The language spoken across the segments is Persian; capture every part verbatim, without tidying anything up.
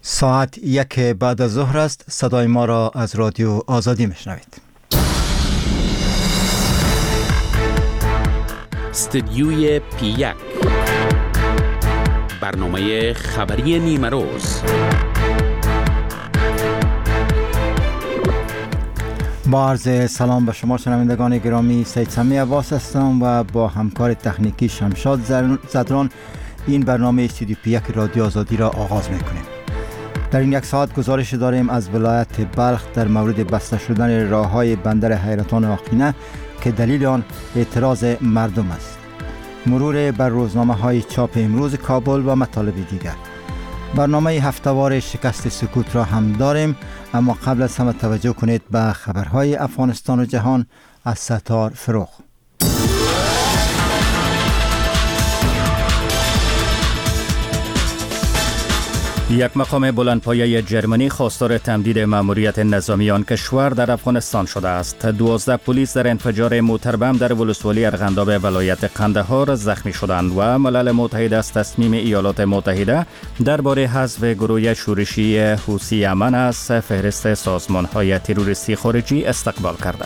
ساعت یک بعد از ظهر است. صدای ما را از رادیو آزادی میشنوید. استدیوی پی یک، برنامه خبری نیمه روز. با عرض سلام به شما شنوندگان گرامی، سید سمی عباس هستم و با همکار تکنیکی شمشاد زدران این برنامه استدیو پی یک رادیو آزادی را آغاز میکنیم. در این یک ساعت گزارش داریم از ولایت بلخ در مورد بسته شدن راههای بندر حیرتان آقینه که دلیل آن اعتراض مردم است. مرور بر روزنامه های چاپ امروز کابل و مطالب دیگر. برنامه هفته‌وار شکست سکوت را هم داریم، اما قبل از همه توجه کنید به خبرهای افغانستان و جهان از ستار فروغ. یک مقام بلندپایه جرمنی خواستار تمدید مأموریت نظامی آن کشور در افغانستان شده است. دوازده پلیس در انفجار موتر بم در ولسوالی ارغنداب ولایت قندهار زخمی شدند و ملل متحد از تصمیم ایالات متحده درباره حذف گروه شورشی حوثی یمن از فهرست سازمان‌های تروریستی خارجی استقبال کرده.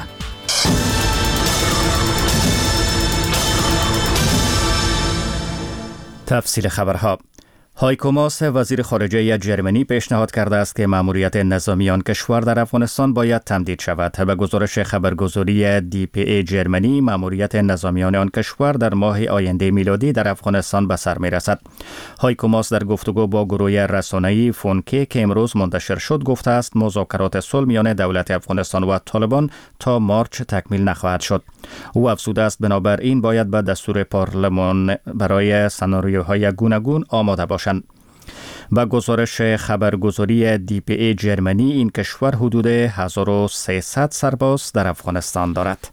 تفصیل خبرها. هایکو ماس وزیر خارجه جرمنی پیشنهاد کرده است که مأموریت نظامی آن کشور در افغانستان باید تمدید شود. به گزارش خبرگزاری دی پی ای جرمنی، مأموریت نظامیان آن کشور در ماه آینده میلادی در افغانستان به سر می‌رسد. هایکو ماس در گفتگو با گروه رسانه‌ای فونکه که امروز منتشر شد گفته است مذاکرات صلح میان دولت افغانستان و طالبان تا مارچ تکمیل نخواهد شد. او افزوده است بنابراین باید به دستور پارلمان برای سناریوهای گوناگون آماده باشند. با گزارش خبرگزاری دی پی ای جرمنی، این کشور حدود هزار و سیصد سرباز در افغانستان دارد.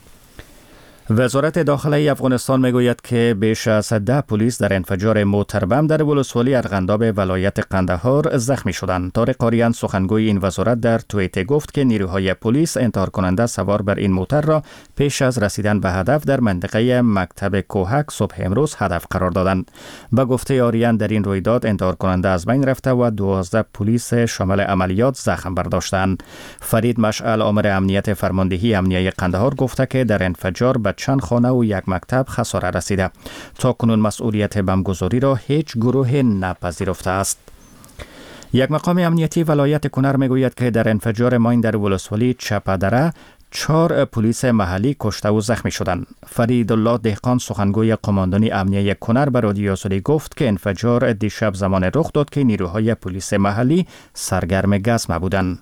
وزارت داخلی افغانستان میگوید که بیش از ده پلیس در انفجار موتر بم در ولسوالی ارغنداب ولایت قندهار زخمی شدند. طارق قاریان سخنگوی این وزارت در توییتر گفت که نیروهای پلیس انتحار کننده سوار بر این موتر را پیش از رسیدن به هدف در منطقه مکتب کوهک صبح امروز هدف قرار دادند. به گفته آریان در این رویداد انتحار کننده از بین رفته و دوازده پلیس شامل عملیات زخم برداشتند. فرید مشعل آمر امنیت فرماندهی امنیه قندهار گفته که در انفجار به چند خانه و یک مکتب خساره رسیده. تا کنون مسئولیت بمبگذاری را هیچ گروه نپذیرفته است. یک مقام امنیتی ولایت کنر میگوید که در انفجار ماین در ولسوالی چپدره چهار پلیس محلی کشته و زخمی شدند. فرید الله دهقان سخنگوی قماندانی امنیه کنر به رادیو آزادی گفت که انفجار دیشب زمان رخ داد که نیروهای پلیس محلی سرگرم گزمه بودند.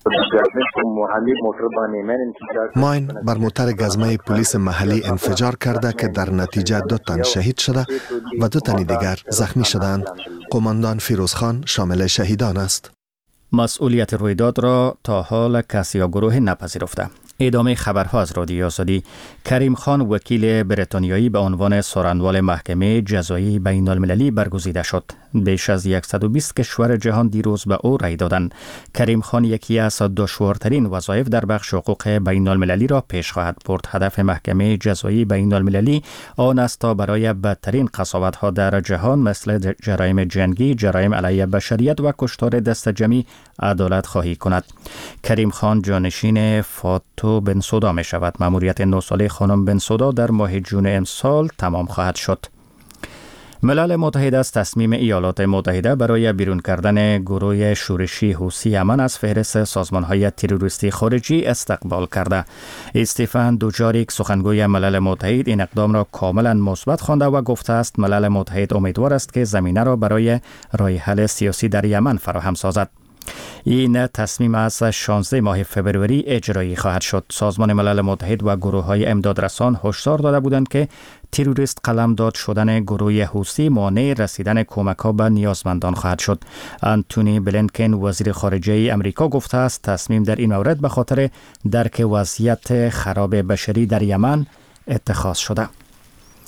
ماین بر موتر گزمه پلیس محلی انفجار کرده که در نتیجه دو تن شهید شده و دو تن دیگر زخمی شدند. قماندان فیروزخان شامل شهیدان است. مسئولیت رویداد را تا حال کسی یا گروه نپذیرفته. ادامه خبرها از رادیو آزادی. کریم خان وکیل بریتانیایی به عنوان سارنوال محکمه جزایی بین المللی برگزیده شد. بیش از صد و بیست کشور جهان دیروز به او رای دادند. کریم خان یکی از دشوارترین وظایف در بخش حقوق بین المللی را پیش خواهد برد. هدف محکمه جزایی بین المللی آن است تا برای بدترین قساوت‌ها در جهان مثل جرایم جنگی، جرایم علیه بشریت و کشتار دست جمعی عدالت خواهی کند. کریم خان جانشین فاتو بنسودا می شود. مأموریت نه ساله خانم بنسودا در ماه جون امسال تمام خواهد شد. ملل متحد از تصمیم ایالات متحده برای بیرون کردن گروه شورشی حوثی یمن از فهرست سازمان‌های تروریستی خارجی استقبال کرده. استیفن دوجاریک سخنگوی ملل متحد این اقدام را کاملا مثبت خوانده و گفته است ملل متحد امیدوار است که زمینه را برای راه حل سیاسی در یمن فراهم سازد. این تصمیم از شانزده ماه فبروری اجرایی خواهد شد. سازمان ملل متحد و گروه‌های امدادرسان هشدار داده بودند که تروریست قلمداد شدن گروه حوثی مانع رسیدن کمک‌ها به نیازمندان خواهد شد. انتونی بلینکن وزیر خارجه امریکا گفته است تصمیم در این مورد به خاطر درک وضعیت خراب بشری در یمن اتخاذ شده.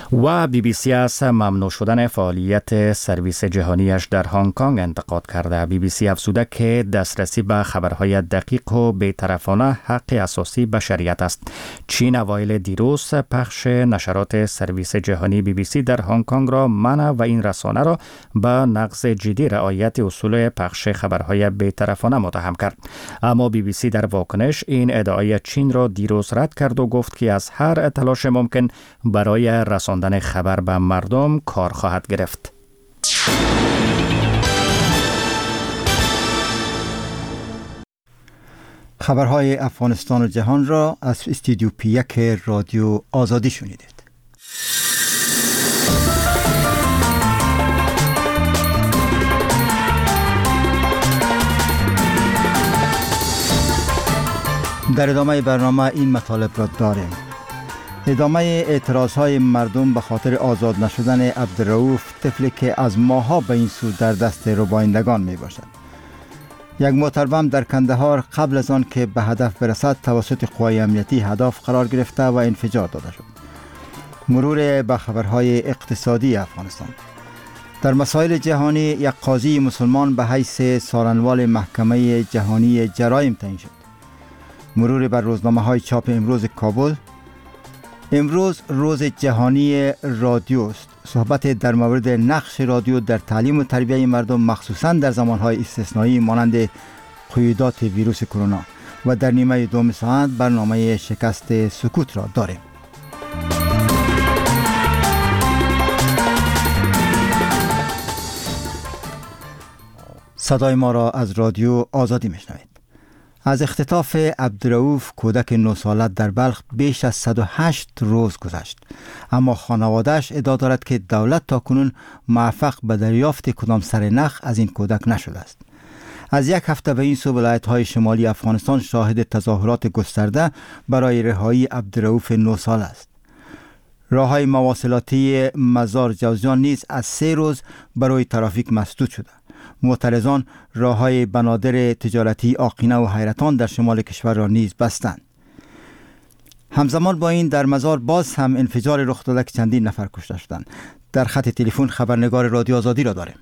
و بی بی سی از ممنوع شدن فعالیت سرویس جهانیش در هنگ کنگ انتقاد کرده. بی بی سی افزوده که دسترسی به خبرهای دقیق و بی‌طرفانه حق اساسی بشریت است. چین اوایل دیروز پخش نشرات سرویس جهانی بی بی سی در هنگ کنگ را منع و این رسانه را به نقض جدی رعایت اصول پخش خبرهای بی‌طرفانه متهم کرد. اما بی بی سی در واکنش این ادعای چین را دیروز رد کرد و گفت که از هر تلاش ممکن برای رساندن خبر به مردم کار خواهد گرفت. خبرهای افغانستان و جهان را از استودیو پی یک رادیو آزادی شنیدید. در ادامه برنامه این مطالب را داریم. ادامه اعتراضهای مردم به خاطر آزاد نشدن عبدالرؤوف، طفلی که از ماه‌ها به این سو در دست ربایندگان می باشد. یک موتربم در کندهار قبل از آن که به هدف برسد توسط قوای امنیتی هدف قرار گرفته و انفجار داده شد. مرور به خبرهای اقتصادی افغانستان. در مسائل جهانی یک قاضی مسلمان به حیث سارنوال محکمه جهانی جرایم تعیین شد. مرور بر روزنامه‌های چاپ امروز کابل. امروز روز جهانی رادیو است. صحبت در مورد نقش رادیو در تعلیم و تربیت مردم، مخصوصاً در زمانهای استثنایی مانند قیودات ویروس کرونا. و در نیمه دوم ساعت برنامه شکست سکوت را داریم. صدای ما را از رادیو آزادی میشنوید. از اختطاف عبدالرؤوف کودک نه ساله در بلخ بیش از صد و هشت روز گذشت، اما خانواده‌اش ادعا دارد که دولت تاکنون موفق به دریافت کدام سرنخ از این کودک نشده است. از یک هفته به این سو ولایت‌های شمالی افغانستان شاهد تظاهرات گسترده برای رهایی عبدالرؤوف نه ساله است. راه‌های مواصلاتی مزار جوزجان نیز از سه روز برای ترافیک مسدود شده. معترضان راه‌های بنادر تجارتی آقینه و حیرتان در شمال کشور را نیز بستند. همزمان با این در مزار باز هم انفجار رخ داده که چندین نفر کشته شدند. در خط تلفن خبرنگار رادیو آزادی را داریم.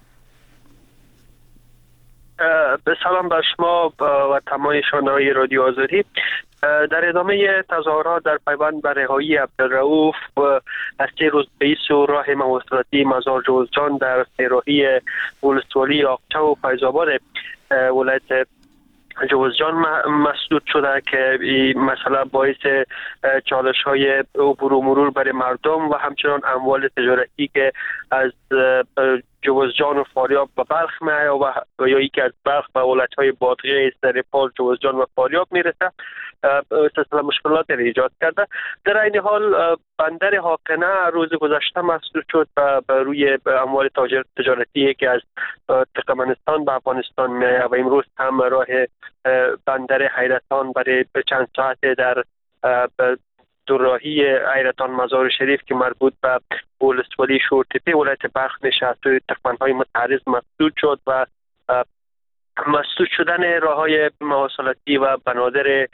به سلام بر شما و تمام شنوندگان رادیو آزادی. در ادامه تظاهرات در پیوند به رهایی عبدالرؤوف از سه روز به سو راه مواصلاتی مزار جوزجان در سه‌راهی ولسوالی آقچه و فیض‌آباد ولایت جوزجان مسدود شده که این مسئله باعث چالش های عبور و مرور برای مردم و همچنان اموال تجارتی که از جوزجان و فاریاب به بلخ می‌آید و یا یکی از بلخ به ولایت‌های باطقه سرپال، جوزجان و فاریاب میرسه سلسله مشکلات را ایجاد کرده. در این حال بندر حاقنه روز گذشته مسدود شد و روی اموال تجارتی که از ترکمنستان به افغانستان می‌آید و امروز هم راه بندر حیرتان برای چند ساعت در دوراهی حیرتان مزار شریف که مربوط به ولسوالی شورتپه ولایت بلخ میشه از توی ترکمن‌های متعرض مسدود شد و مسدود شدن راه‌های مواصلاتی و بنادر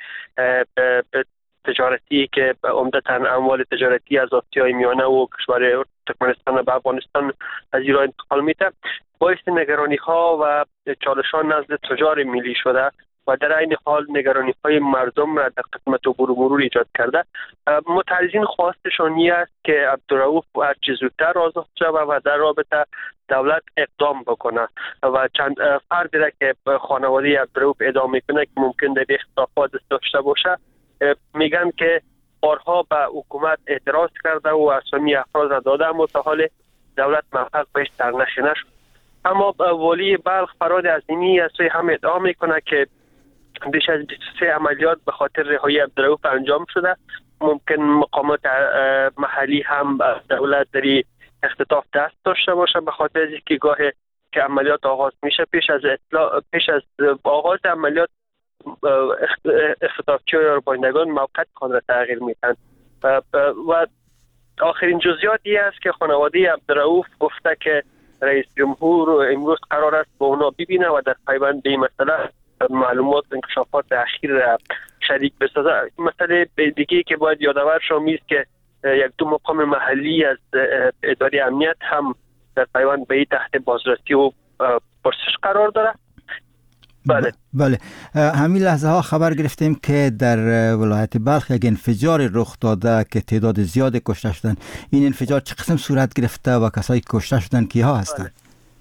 تجارتی که عمدتاً اموال تجارتی از آسیای میانه و کشور ترکمنستان به افغانستان از ایران انتقال میده باعث نگرانی‌ها و چالش‌ها نزد تجار ملی شده و در این حال نگرانی‌های مردم را در قسمت عبور و مرور ایجاد کرده. معترضین خواستشان این است که عبدالرؤوف هر چه زودتر آزاد شود و در رابطه دولت اقدام بکنه و چند فردی را که خانواده عبدالرؤوف ادعا میکنه که ممکن در اختلافات داشته باشه میگن که بارها به حکومت اعتراض کرده و اسامی افراد را داده اما تا حال دولت موفق بهش سرنخی نشد. اما والی بلخ فراد عظیمی از سوی هم ادعا میکنه که بیش از بیست و سه عملیات به خاطر رهایی عبدالرؤوف انجام شده. ممکن مقامات محلی هم دولت در اختطاف دست داشته باشه به خاطر از اینکه گاه که عملیات آغاز میشه پیش از اطلاع پیش از آغاز عملیات اختطافچی‌ها یا ربایندگان موقت خود را تغییر میدن و آخرین جزئیاتی است که خانواده عبدالرؤوف گفته که رئیس جمهور امروز قرار است با اونا ببینه و در پیوند به این مسئله معلومات و انکشافات اخیر را شریک بسازه. مسئله دیگه که باید یادآور شما است که یک دو مقام محلی از اداره امنیت هم در پیوند به تحت بازرسی و پرسش قرار داره. بله بله همین لحظه ها خبر گرفتیم که در ولایت بلخ یک انفجار رخ داده که تعداد زیاد کشته شدن. این انفجار چه قسم صورت گرفته و کسایی که کشته شدن کیها هستند؟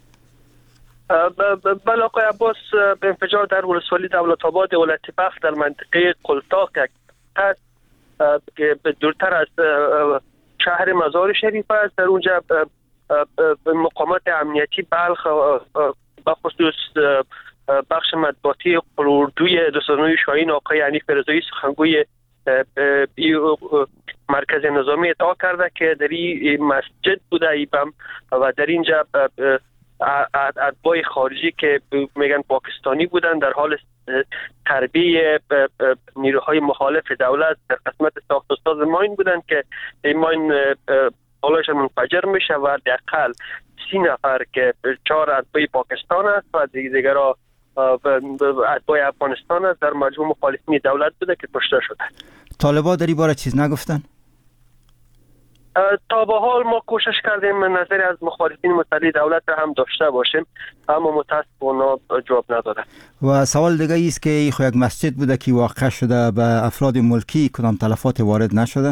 بله آقای عباس، انفجار در ولسوالی دولت آباد ولایت بلخ در منطقه قلتاق است که دورتر از شهر مزار شریف است. در اونجا مقامات امنیتی بلخ بخصوص بخش مطبوعاتی قلوردوی رسانه‌های شاهین آقای حنیف رضایی سخنگوی مرکز نظامی ادعا کرده که در این مسجد بوده ایبم و در اینجا اتباع خارجی که میگن پاکستانی بودن در حال تربیه نیروهای مخالف دولت در قسمت ساخت و ساز ماین بودن که این ماین بالایش منفجر میشه و دقیقاً سی نفر که چهار اتباع پاکستان است و دیگرها اتباع افغانستان است در مجموع مخالفین دولت بوده که کشته شده. طالبان در این باره چیز نگفتن؟ تا به حال ما کوشش کردیم نظری از مخالفین مطلع دولت را هم داشته باشیم، اما متاسفانه جواب نداده. و سوال دیگه است که این یک مسجد بوده که واقع شده، به افراد ملکی کدام تلفات وارد نشده؟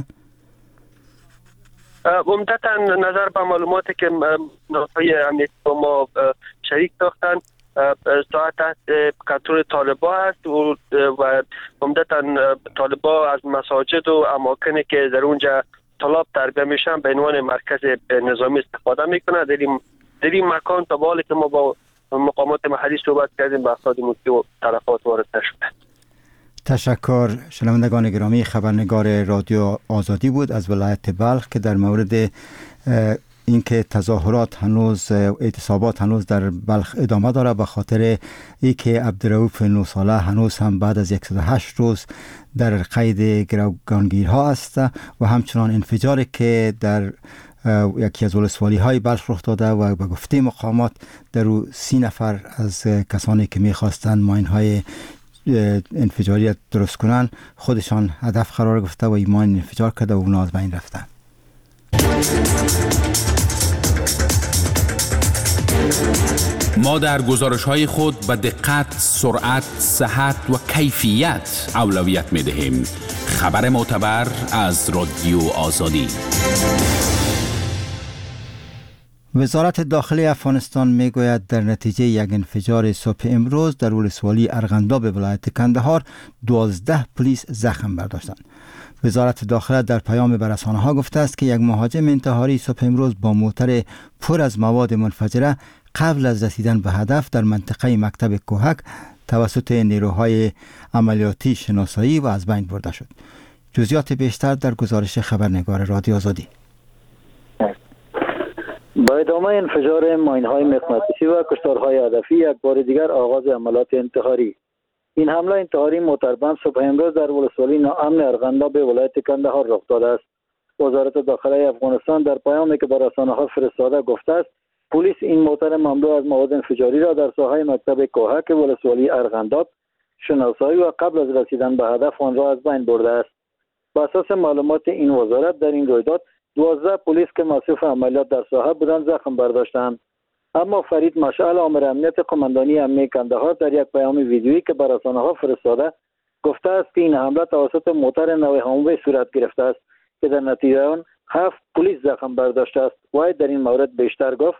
عمدتاً نظر به معلوماتی که نهادهای امنیتی با ما شریک ساختن ساعت تحت کنترل طالبان است و عمدتاً طالبان از مساجد و اماکنی که در اونجا طلاب تربیه میشن به عنوان مرکز نظامی استفاده میکنه. در این در این مکان تا حالی که ما با مقامات محلی صحبت کردیم به افراد ملکی و تلفات وارد نشده. تشکر. شنوندگان گرامی، خبرنگار رادیو آزادی بود از ولایت بلخ که در مورد اینکه تظاهرات هنوز اعتصابات هنوز در بلخ ادامه داره به خاطر اینکه عبدالرؤوف نه ساله هنوز هم بعد از صد و هشت روز در قید گروگانگیرها است و همچنان انفجاری که در یکی از ولسوالی های بلخ رخ داده و به گفته مقامات در او سی نفر از کسانی که میخواستند ماین های انفجاری درست کنن خودشان هدف قرار گرفته و این ماین انفجار کرده و اونا از بین رفتن. ما در گزارش‌های خود به دقت، سرعت، صحت و کیفیت اولویت می‌دهیم. خبر معتبر از رادیو آزادی. وزارت داخلی افغانستان میگوید در نتیجه یک انفجار صبح امروز در ولسوالی ارغنداب ولایت کندهار دوازده پلیس زخم برداشتند. وزارت داخله در پیام به رسانه‌ها گفته است که یک مهاجم انتحاری صبح امروز با موتر پر از مواد منفجره قبل از رسیدن به هدف در منطقه مکتب کوهک توسط نیروهای عملیاتی شناسایی و از بین برده شد. جزئیات بیشتر در گزارش خبرنگار رادیو آزادی. با ادامه انفجار ماین‌های مغناطیسی و کشتارهای هدفی یک بار دیگر آغاز عملیات انتحاری. این حمله انتحاری موتربم صبح امروز در ولسوالی ناامن ارغنداب ولایت کندهار رخ داده است. وزارت داخله افغانستان در پیامی که به رسانه‌ها فرستاده گفته است پلیس این موتر مملو از مواد انفجاری را در ساحه مکتب کوهک ولسوالی ارغنداب شناسایی و قبل از رسیدن به هدف آن را از بین برده است. بر اساس معلومات این وزارت در این رویداد دوازده پلیس که مصروف عملیات در ساحه بودند زخم برداشتند. اما فرید مشعل آمر امنیت قماندانی امنیه کندهار در یک پیام ویدیویی که به رسانه‌ها فرستاده گفته است که این حمله توسط موتر نو هاموی صورت گرفته است که در نتیجه آن هفت پلیس زخم برداشته است. وی در این مورد بیشتر گفت: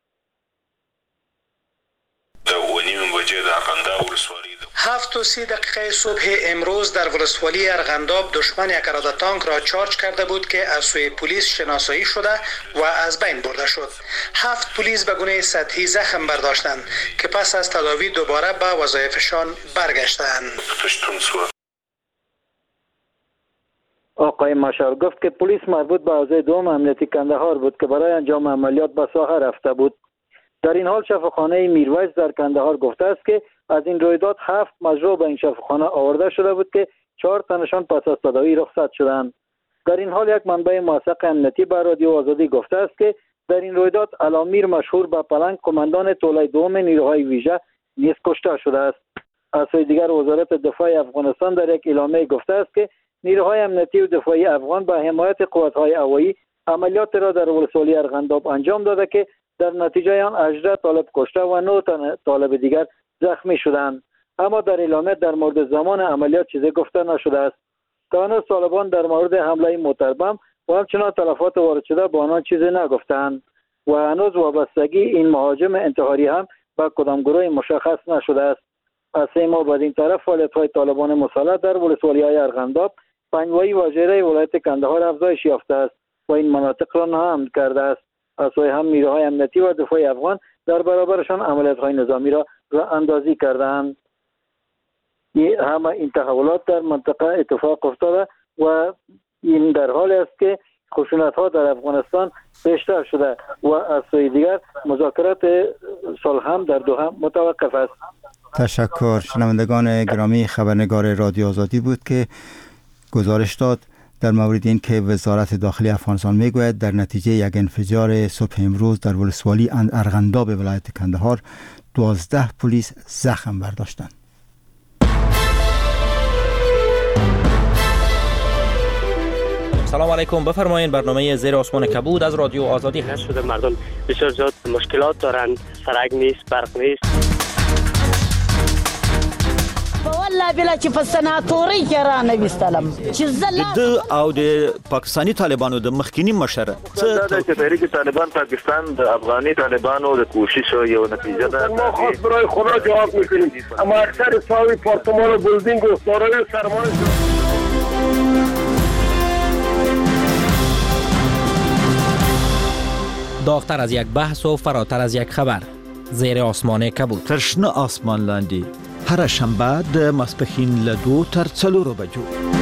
هفت و سی دقیقه صبح امروز در ولسوالی ارغنداب دشمن یک اراده تانک را چارج کرده بود که از سوی پلیس شناسایی شده و از بین برده شد. هفت پلیس به گونه سطحی زخم برداشتند که پس از تداوی دوباره به وظایفشان برگشتند. آقای مشعل گفت که پلیس مربوط به حوزه دوم امنیتی کندهار بود که برای انجام عملیات به ساحه رفته بود. در این حال شفاخانه میرویس در کندهار گفته است که از این رویداد هفت مجروح به این شفاخانه آورده شده بود که چهار تنشان پس از تداوی رخصت شدند. در این حال یک منبع موثق امنیتی به رادیو آزادی گفته است که در این رویداد علامیر مشهور به پلنگ قماندان توله دوم نیروهای ویژه نیز کشته شده است. از سوی دیگر وزارت دفاع افغانستان در یک اعلامیه گفته است که نیروهای امنیتی و دفاعی افغان به حمایت قوات‌های هوایی عملیات را در ولسوالی ارغنداب انجام داده که در نتیجه آن هجده طالب کشته و نه تن طالب دیگر زخمی شدند. اما در اعلامیه در مورد زمان عملیات چیزی گفته نشده است. تا هنوز طالبان در مورد حمله موتر بم و همچنان تلفات وارد شده با آنان چیزی نگفتند و هنوز وابستگی این مهاجم انتحاری هم به کدام گروه مشخص نشده است. از سه ماه بعد این طرف فعالیت‌های طالبان مسلح در ولسوالی‌های ارغنداب، پنجوایی و ژیره ولایت کندهار افزایش یافته است و این مناطق را ناامن کرده است. از سوی هم نیروهای امنیتی و دفاعی افغان در برابرشان عملیات‌های نظامی را راه اندازی کردند. این همه این تحولات در منطقه اتفاق افتاده و این در حالی است که خشونت‌ها در افغانستان بیشتر شده و از سوی دیگر مذاکرات صلح هم در دوحه متوقف است. تشکر. شنوندگان گرامی، خبرنگار رادیو آزادی بود که گزارش داد در مورد این که وزارت داخلی افغانستان میگوید در نتیجه یک انفجار صبح امروز در ولسوالی ارغنداب ولایت کندهار دوازده پلیس زخم برداشتند. سلام علیکم، بفرمایید. برنامه زیر آسمان کبود از رادیو آزادی هست. شده مردم بسیار زیاد مشکلات دارند، سرک نیست، برق نیست. والله بلا چې په سناتوري کې را نه وستلم چې زله د او د پاکستاني طالبانو د مخکینی مشر څه د تحریک طالبان پاکستان د افغاني طالبانو د کوشش یو نتیجه ده. ما خاص برای خدا جواب میکنیم، اما اکثر ساوی پارتمان و بلدینگ و سارای سرمایه داغتر از یک بحث و فراتر از یک خبر. زیر آسمان کبود. ترشنه آسمان لاندی هر شنبه د ماسپښین له دو تر څلورو بجو.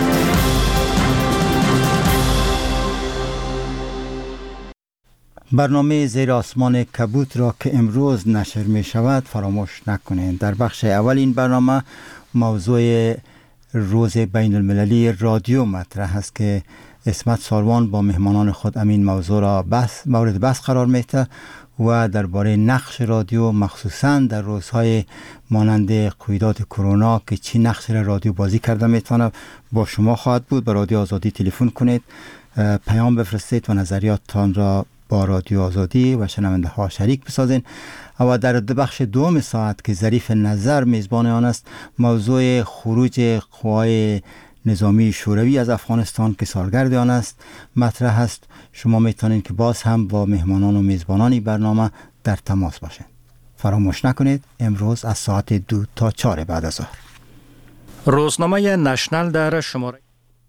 برنامه زیر آسمان کبود را که امروز نشر می شود فراموش نکنید. در بخش اول این برنامه موضوع روز بین المللی رادیو مطرح است که اسمت ساروان با مهمانان خود امین موضوع را بحث مورد بحث قرار میده و درباره نقش رادیو مخصوصاً در روزهای مانند قیودات کرونا که چی نقش رادیو بازی کرده میتونه با شما خواهد بود. به رادیو آزادی تلفن کنید، پیام بفرستید و نظریاتتان را با رادیو آزادی و شنونده ها شریک بسازین. و در بخش دوم ساعت که ظریف نظر میزبان آن است، موضوع خروج قوای نظامی شوروی از افغانستان که سالگرد آن است مطرح است. شما میتونید که باز هم با مهمانان و میزبانان برنامه در تماس باشید. فراموش نکنید امروز از ساعت دو تا چهار بعد از ظهر روزنامه نشنل در شماره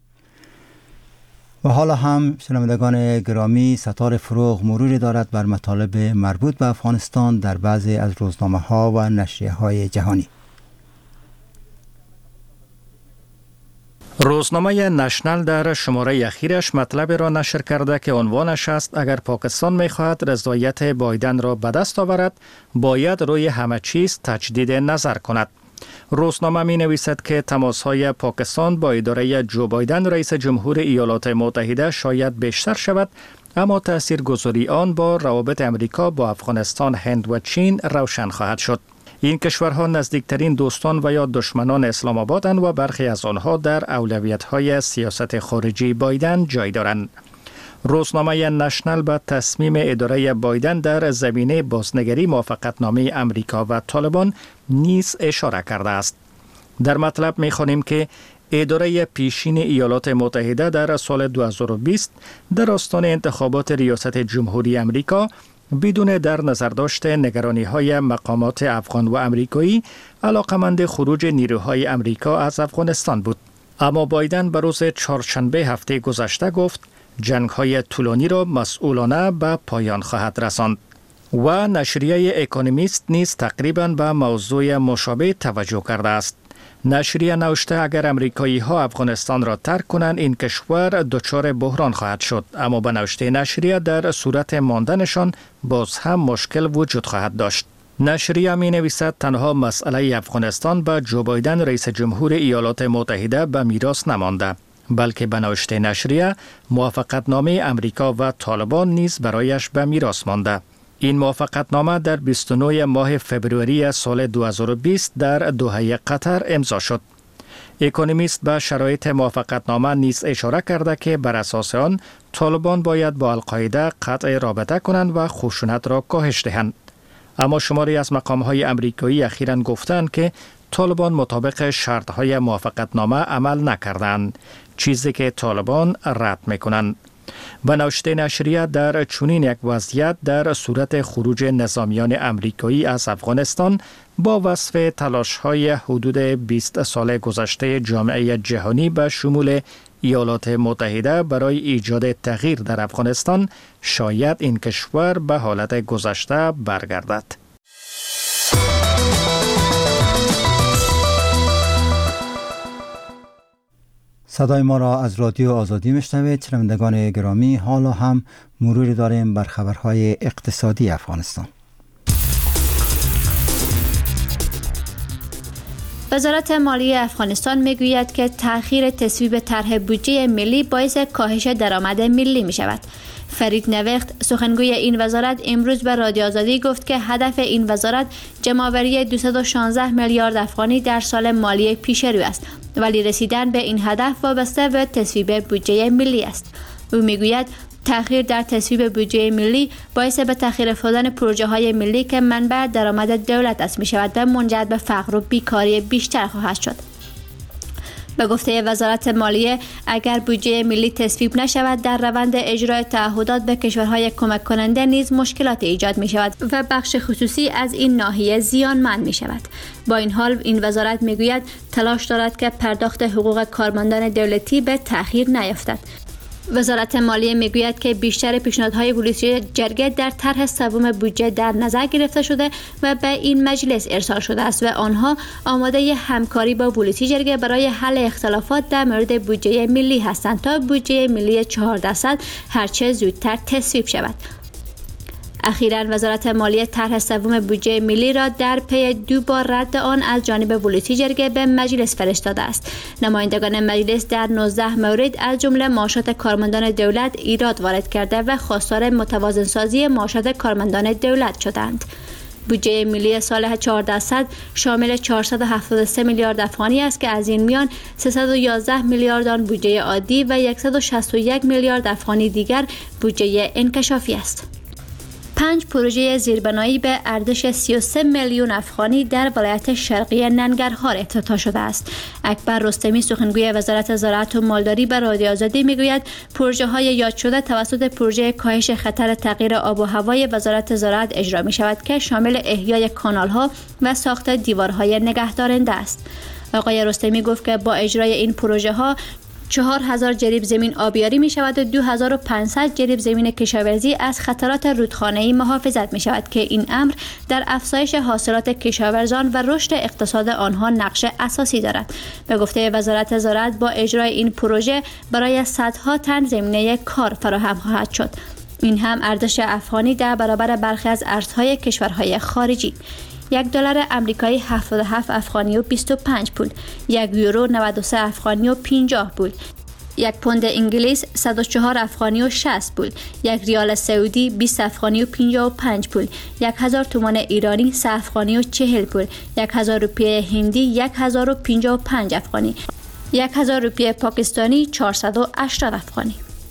و حالا هم شنوندگان گرامی ستار فروغ مروری دارد بر مطالب مربوط به افغانستان در بعضی از روزنامه ها و نشریه های جهانی. روزنامه نشنل در شماره اخیرش مطلب را نشر کرده که عنوانش است اگر پاکستان می‌خواهد رضایت بایدن را به دست آورد باید روی همه چیز تجدید نظر کند. روزنامه می نویسد که تماس‌های پاکستان با اداره جو بایدن رئیس جمهور ایالات متحده شاید بیشتر شود، اما تاثیرگذاری آن با روابط امریکا با افغانستان، هند و چین روشن خواهد شد. این کشورها نزدیکترین دوستان و یا دشمنان اسلام آبادند و برخی از آنها در اولویت‌های سیاست خارجی بایدن جای دارند. روزنامه نشنل به تصمیم اداره بایدن در زمینه بازنگری موافقتنامه امریکا و طالبان نیز اشاره کرده است. در مطلب می‌خوانیم که اداره پیشین ایالات متحده در سال دو هزار و بیست در آستان انتخابات ریاست جمهوری امریکا بدون در نظر داشته نگرانی‌های مقامات افغان و امریکایی علاقمند خروج نیروهای امریکا از افغانستان بود. اما بایدن به روز چهارشنبه هفته گذشته گفت جنگ‌های طولانی را مسئولانه به پایان خواهد رساند. و نشریه اکونومیست نیز تقریباً به موضوع مشابه توجه کرده است. نشریه نوشته اگر امریکایی ها افغانستان را ترک کنند این کشور دچار بحران خواهد شد، اما به نوشته نشریه در صورت ماندنشان باز هم مشکل وجود خواهد داشت. نشریه می نویسد تنها مسئله افغانستان به جو بایدن رئیس جمهور ایالات متحده به میراث نمانده، بلکه به نوشته نشریه موافقتنامه امریکا و طالبان نیز برایش به میراث مانده. این موافقتنامه در بیست و نه ماه فوریه سال دو هزار و بیست در دوحه قطر امضا شد. اکونومیست به شرایط موافقتنامه نیز اشاره کرده که بر اساس آن طالبان باید با القاعده قطع رابطه کنند و خشونت را کاهش دهند. اما شماری از مقام‌های امریکایی اخیراً گفتند که طالبان مطابق شرط‌های موافقتنامه عمل نکردند، چیزی که طالبان رد می‌کنند. به نوشته نشریه در چنین یک وضعیت در صورت خروج نظامیان امریکایی از افغانستان با وصف تلاش‌های حدود بیست سال گذشته جامعه جهانی به شمول ایالات متحده برای ایجاد تغییر در افغانستان، شاید این کشور به حالت گذشته برگردد. صدای ما را از رادیو آزادی میشنوید. شنوندگان گرامی، حالا هم مروری داریم بر خبرهای اقتصادی افغانستان. وزارت مالیه افغانستان میگوید که تأخیر تصویب طرح بودجه ملی باعث کاهش درآمد ملی می شود. فرید نوخت، سخنگوی این وزارت، امروز به رادیو آزادی گفت که هدف این وزارت جمع‌آوری دویست و شانزده میلیارد افغانی در سال مالی پیش رو است، ولی رسیدن به این هدف وابسته به تصویب بودجه ملی است. او میگوید تأخیر در تصویب بودجه ملی باعث به تأخیر افتادن پروژه های ملی که منبع درآمد دولت است می شود و منجر به فقر و بیکاری بیشتر خواهد شد. به گفته وزارت مالیه، اگر بودجه ملی تصویب نشود، در روند اجرای تعهدات به کشورهای کمک کننده نیز مشکلات ایجاد می شود و بخش خصوصی از این ناحیه زیانمند می شود. با این حال این وزارت می گوید تلاش دارد که پرداخت حقوق کارمندان دولتی به تأخیر نیفتد. وزارت مالیه میگوید که بیشتر پیشنهادهای بودجه جرگه در طرح سوم بودجه در نظر گرفته شده و به این مجلس ارسال شده است و آنها آماده همکاری با بودجه جرگه برای حل اختلافات در مورد بودجه ملی هستند تا بودجه ملی چهار درصد هرچه زودتر تصویب شود. اخیراً وزارت مالیه طرح سوم بودجه ملی را در پی دو بار رد آن از جانب ولایتی جرگه به مجلس فرستاده است. نمایندگان مجلس در نوزده مورد از جمله معاشات کارمندان دولت ایراد وارد کرده و خواستار متوازن سازی معاشات کارمندان دولت شدند. بودجه ملی سال چهار درصد شامل چهارصد و هفتاد و سه میلیارد افغانی است که از این میان سیصد و یازده میلیارد آن بودجه عادی و صد و شصت و یک میلیارد افغانی دیگر بودجه انکشافی است. پنج پروژه زیربنایی به ارزش سی و سه میلیون افغانی در ولایت شرقی ننگرهار افتتاح شده است. اکبر رستمی، سخنگوی وزارت زراعت و مالداری، به رادیو آزادی میگوید پروژه های یاد شده توسط پروژه کاهش خطر تغییر آب و هوای وزارت زراعت اجرا می شود که شامل احیای کانال ها و ساخت دیوارهای نگهدارنده است. آقای رستمی گفت که با اجرای این پروژه ها چهار هزار جریب زمین آبیاری می شود و دو هزار و پانصد جریب زمین کشاورزی از خطرات رودخانه‌ای محافظت می شود که این امر در افزایش حاصلات کشاورزان و رشد اقتصاد آنها نقش اساسی دارد. به گفته وزارت زراعت با اجرای این پروژه برای صدها تن زمینه کار فراهم خواهد شد. این هم ارزش افغانی در برابر برخی از ارزهای کشورهای خارجی. یک دلار آمریکایی هفتاد و هفت افغانی و بیست و پنج پول، یک یورو نود و سه افغانی و پنجاه پول، یک پوند انگلیس صد و چهار افغانی و شصت پول، یک ریال سعودی بیست افغانی و پنجاه و پنج پول، یک هزار تومان ایرانی سه افغانی و چهل پول، یک هزار روپیه هندی یک هزار و پنجاه و پنج افغانی، یک هزار روپیه پاکستانی چهارصد و هشتاد افغانی.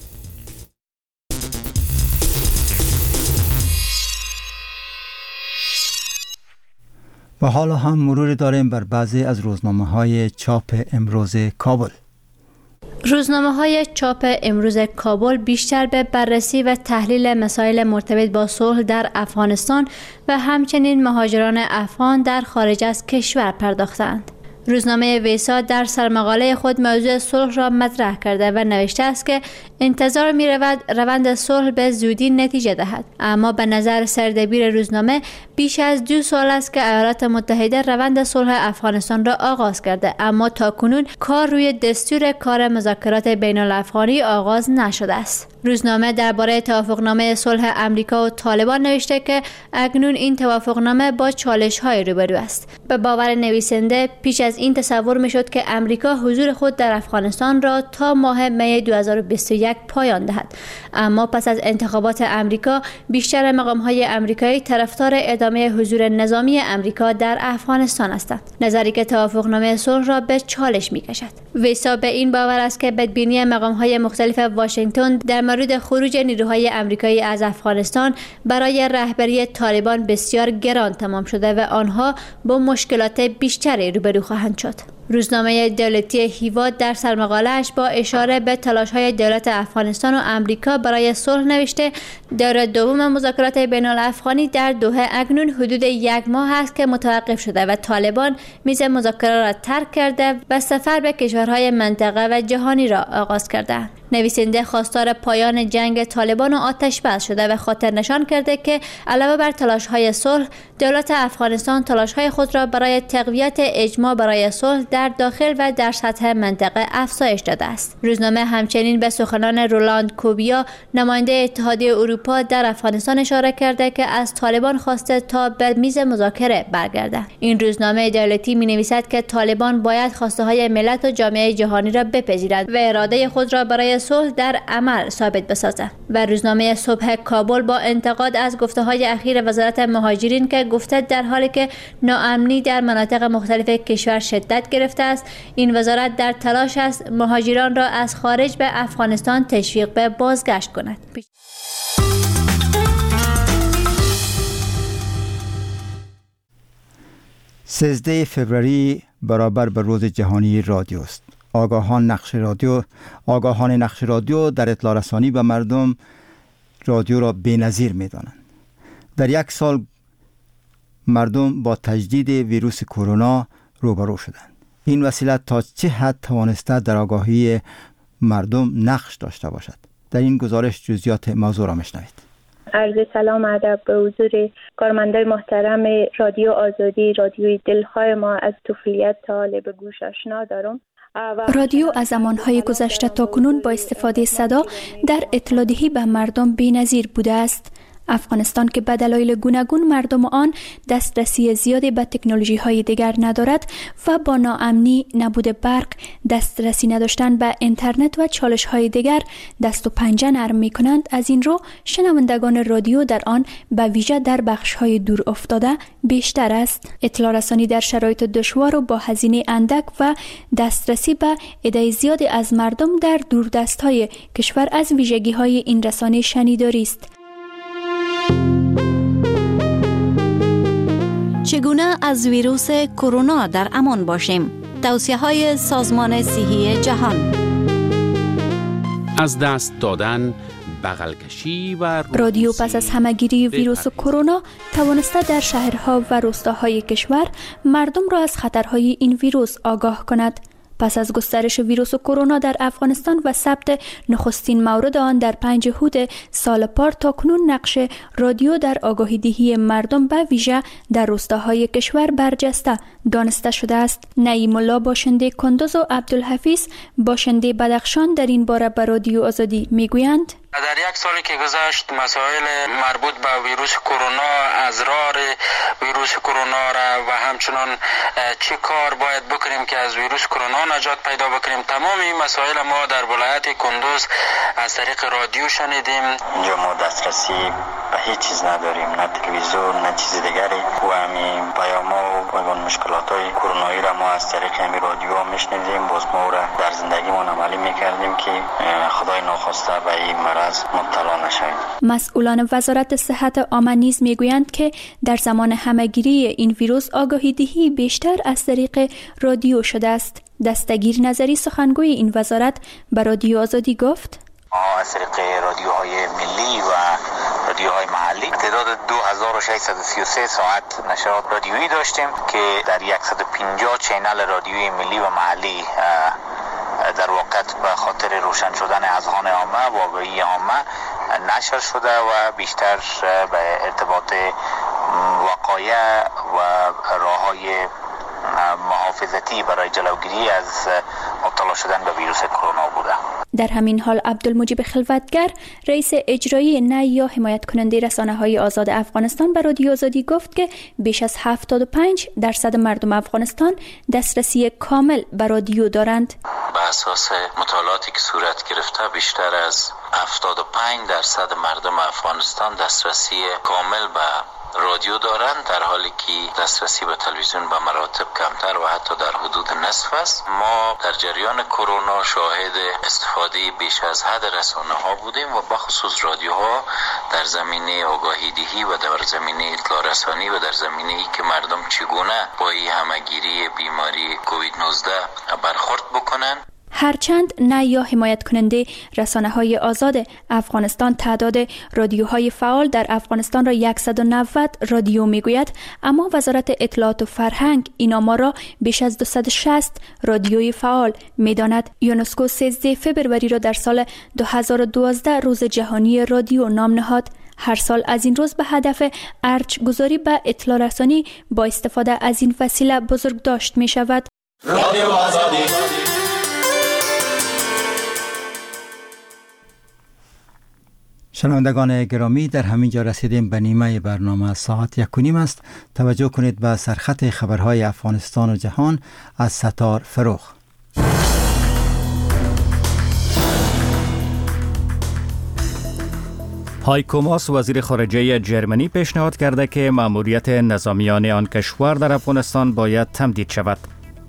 و حالا هم مروری داریم بر بعضی از روزنامه‌های چاپ امروز کابل. روزنامه‌های چاپ امروز کابل بیشتر به بررسی و تحلیل مسائل مرتبط با صلح در افغانستان و همچنین مهاجران افغان در خارج از کشور پرداختند. روزنامه ویسا در سرمقاله خود موضوع صلح را مطرح کرده و نوشته است که انتظار می رود روند صلح به زودی نتیجه دهد، اما به نظر سردبیر روزنامه بیش از دو سال است که ایالات متحده روند صلح افغانستان را آغاز کرده، اما تاکنون کار روی دستور کار مذاکرات بین الافغانی آغاز نشده است. روزنامه درباره توافقنامه صلح امریکا و طالبان نوشته که اکنون این توافقنامه با چالش‌های روبرو است. به باور نویسنده پیش از این تصور می‌شد که امریکا حضور خود در افغانستان را تا ماه می دو هزار و بیست و یک پایان دهد، اما پس از انتخابات امریکا بیشتر مقام‌های امریکایی طرفدار ادامه ادامه حضور نظامی امریکا در افغانستان هستند. نظری که توافقنامه صلح را به چالش می‌کشد. ویسا به این باور است که بدبینی مقام‌های مختلف واشنگتن در مورد خروج نیروهای امریکایی از افغانستان برای رهبری طالبان بسیار گران تمام شده و آنها با مشکلات بیشتری روبرو خواهند شد. روزنامه دولتی هیواد در سرمقاله‌اش با اشاره به تلاش‌های دولت افغانستان و امریکا برای صلح نوشته دوره دوم مذاکرات بین‌الافغانی در دوحه اکنون حدود یک ماه است که متوقف شده و طالبان میز مذاکره را ترک کرده و سفر به کشورهای منطقه و جهانی را آغاز کرده. نویسنده خواستار پایان جنگ طالبان و آتش بس شده و خاطر نشان کرده که علاوه بر تلاش‌های صلح، دولت افغانستان تلاش‌های خود را برای تقویت اجماع برای صلح در داخل و در سطح منطقه افزایش داده است. روزنامه همچنین به سخنان رولاند کوبیا، نماینده اتحادیه اروپا در افغانستان اشاره کرده که از طالبان خواسته تا به میز مذاکره برگرده. این روزنامه دولتی می‌نویسد که طالبان باید خواسته‌های ملت و جامعه جهانی را بپذیرد و اراده خود را برای صلح در عمل ثابت بسازد. و روزنامه صبح کابل با انتقاد از گفته‌های اخیر وزارت مهاجرین که گفته در حالی که ناامنی در مناطق مختلف کشور شدت گرفته است، این وزارت در تلاش است مهاجران را از خارج به افغانستان تشویق به بازگشت کند. سیزده فوریه برابر به روز جهانی رادیو است. آگاهان نقش رادیو آگاهان نقش رادیو در اطلاع رسانی به مردم رادیو را بی‌نظیر می‌دانند. در یک سال مردم با تجدید ویروس کرونا روبرو شدند. این وسیله تا چه حد توانسته در آگاهی مردم نقش داشته باشد؟ در این گزارش جزئیات موضوع را میشنوید. عرض سلام ادب به حضور کارمندای محترم رادیو آزادی، رادیوی دلهای ما. از طفولیت تا حال به گوش آشنا دارم. رادیو از زمانهای گذشته تا کنون با استفاده صدا در اطلاع دهی به مردم بی‌نظیر بوده است. افغانستان که به دلایل گوناگون مردم آن دسترسی زیادی به تکنولوژی های دیگر ندارد و با ناامنی، نبود برق، دسترسی نداشتن به اینترنت و چالش های دیگر دست و پنجه نرم می کنند، از این رو شنوندگان رادیو در آن به ویژه در بخش های دور افتاده بیشتر است. اطلاع رسانی در شرایط دشوار و با هزینه اندک و دسترسی به عده زیادی از مردم در دوردست های کشور از ویژگی های این رسانه شنیداری است. چگونه از ویروس کرونا در امان باشیم؟ توصیه‌های سازمان صحی جهان. از دست دادن، بغل کشی و رادیو پس از همه‌گیری ویروس کرونا توانسته در شهرها و روستاهای کشور مردم را از خطرهای این ویروس آگاه کند. پس از گسترش ویروس کرونا در افغانستان و ثبت نخستین مورد آن در پنج هود سال پار، تاکنون نقش رادیو در آگاهی دهی مردم به ویژه در روستاهای کشور برجسته دانسته شده است. نعیم الله باشنده کندوز و عبدالحفیظ باشنده بدخشان در این باره به رادیو آزادی میگویند: در یک سالی که گذشت مسائل مربوط به ویروس کرونا، ازرار ویروس کرونا را و همچنان چه کار باید بکنیم که از ویروس کرونا نجات پیدا بکنیم، تمام این مسائل ما در ولایت کندوز از طریق رادیو شنیدیم. اینجا ما دسترسی به هیچ چیز نداریم، نه تلویزیون نه چیز دیگری، و همین پیاما و مشکلات های کرونایی را ما از طریق همین رادیو میشنیدیم. باز ما را در زندگیمون عملی میکردیم که خدای ناخواسته به این مرض مبتلا نشویم. مسئولان وزارت صحت عامه نیز میگویند که در زمان همه‌گیری این ویروس آگاهی دهی بیشتر از طریق رادیو شده است. دستگیر نظری سخنگوی این وزارت به رادیو آزادی گفت: از طریق رادیوهای ملی و رادیوهای محلی تعداد دو هزار و ششصد و سی و سه ساعت نشرات رادیویی داشتیم که در صد و پنجاه چینل رادیویی ملی و محلی در واقع به خاطر روشن شدن اذهان عامه و آگاهی عامه نشر شده و بیشتر به ارتباط وقایع و راههای محافظتی برای جلوگیری از مبتلا شدن به ویروس کرونا بوده. در همین حال عبدالمجیب خلوتگر رئیس اجرایی نی یا حمایت کننده رسانه‌های آزاد افغانستان به رادیو آزادی گفت که بیش از هفتاد و پنج درصد مردم افغانستان دسترسی کامل به رادیو دارند. به اساس مطالعاتی که صورت گرفته بیشتر از هفتاد و پنج درصد مردم افغانستان دسترسی کامل به رادیو دارند، در حالی که دسترسی به تلویزیون به مراتب کمتر و حتی در حدود نصف است. ما در جریان کرونا شاهد استفاده بیش از حد رسانه ها بودیم و بخصوص رادیوها در زمینه آگاهی دهی و در زمینه اطلاع رسانی و در زمینه ای که مردم چگونه با این همگیری بیماری کووید نوزده برخورد بکنن. هرچند نه یا حمایت کننده رسانه های آزاد افغانستان تعداد رادیوهای فعال در افغانستان را صد و نود رادیو میگوید، اما وزارت اطلاعات و فرهنگ این آمار را بیش از دویست و شصت رادیوی فعال میداند. یونسکو سیزده فوریه را در سال دو هزار و دوازده روز جهانی رادیو نام نهاد. هر سال از این روز به هدف ارج گذاری به اطلاع رسانی با استفاده از این وسیله بزرگ داشت می شود. رادیو آزادی. شنوندگان گرامی، در همین جا رسیدیم به نیمه برنامه. ساعت یک و نیم است. توجه کنید به سرخط خبرهای افغانستان و جهان از ستار فروغ. هایکو ماس وزیر خارجه جرمنی پیشنهاد کرده که مأموریت نظامیان آن کشور در افغانستان باید تمدید شود.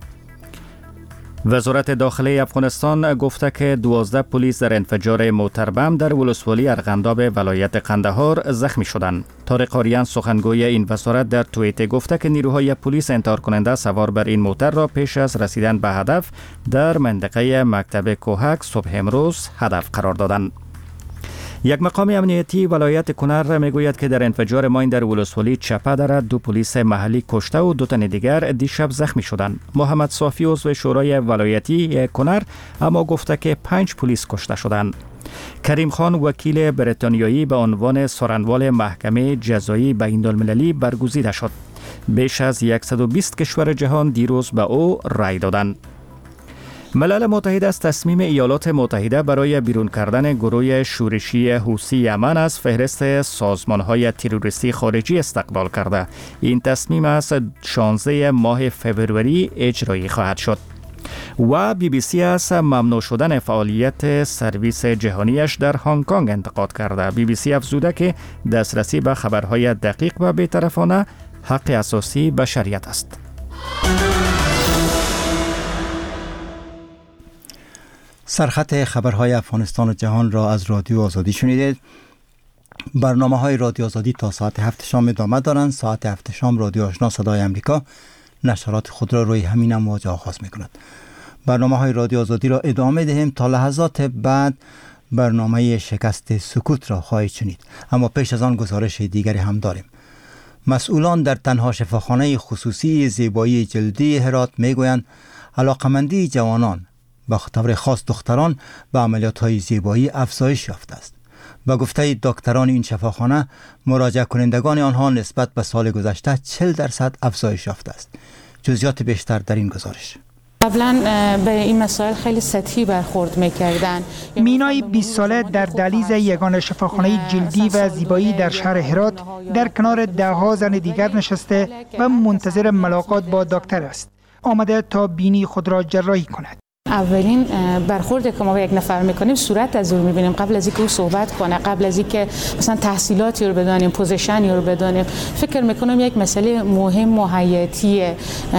وزارت داخلی افغانستان گفته که دوازده پلیس در انفجار موتر بم در ولسوالی ارغنداب ولایت قندهار زخمی شدند. طارق آریان سخنگوی این وزارت در توییت گفته که نیروهای پلیس انتحار کننده سوار بر این موتر را پیش از رسیدن به هدف در منطقه مکتب کوهک صبح امروز هدف قرار دادند. یک مقام امنیتی ولایت کنر میگوید که در انفجار ماین در ولسوالی چپه دره دو پلیس محلی کشته و دو تن دیگر دیشب زخمی شدند. محمد صافی عضو شورای ولایتی کنر اما گفته که پنج پلیس کشته شدند. کریم خان وکیل بریتانیایی به عنوان سارنوال محکمه جزایی بین‌المللی برگزیده شد. بیش از صد و بیست کشور جهان دیروز به او رای دادند. ملل متحد از تصمیم ایالات متحده برای بیرون کردن گروه شورشی حوثی یمن از فهرست سازمان‌های تروریستی خارجی استقبال کرده. این تصمیم از شانزده ماه فوریه اجرایی خواهد شد. و بی بی سی از ممنوع شدن فعالیت سرویس جهانیش در هنگ کنگ انتقاد کرده. بی بی سی افزوده که دسترسی به خبرهای دقیق و بی‌طرفانه حق اساسی بشریت است. سرخط خبرهای افغانستان و جهان را از رادیو آزادی شنیدید. برنامه های رادیو آزادی تا ساعت هفت شام ادامه دارند. ساعت هفت شام رادیو آشنا صدای امریکا نشرات خود را روی همین امواج آغاز می کند. برنامه های رادیو آزادی را ادامه دهیم. تا لحظات بعد برنامه شکست سکوت را خواهید شنید، اما پیش از آن گزارش دیگری هم داریم. مسئولان در تنها شفاخانه خصوصی زیبایی جلدی هرات می گویند علاقمندی جوانان با طور خاص دختران به عملیات‌های زیبایی افزایش یافته است. با گفته دکتران این شفاخانه، مراجعه کنندگان آنها نسبت به سال گذشته چهل درصد افزایش یافته است. جزئیات بیشتر در این گزارش. قبلا به این مسائل خیلی سطحی برخورد می‌کردند. مینای بیست ساله در دهلیز یگانه شفاخانه جلدی و زیبایی در شهر هرات در کنار ده‌ها زن دیگر نشسته و منتظر ملاقات با دکتر است. آمده تا بینی خود را جراحی کند. اولین برخوردی که ما با یک نفر میکنیم صورت از او میبینیم قبل از اینکه او صحبت کنه، قبل از اینکه مثلا تحصیلاتی رو بدانیم، پوزیشنی رو بدانیم. فکر میکنم یک مسئله مهم و حیاتیه،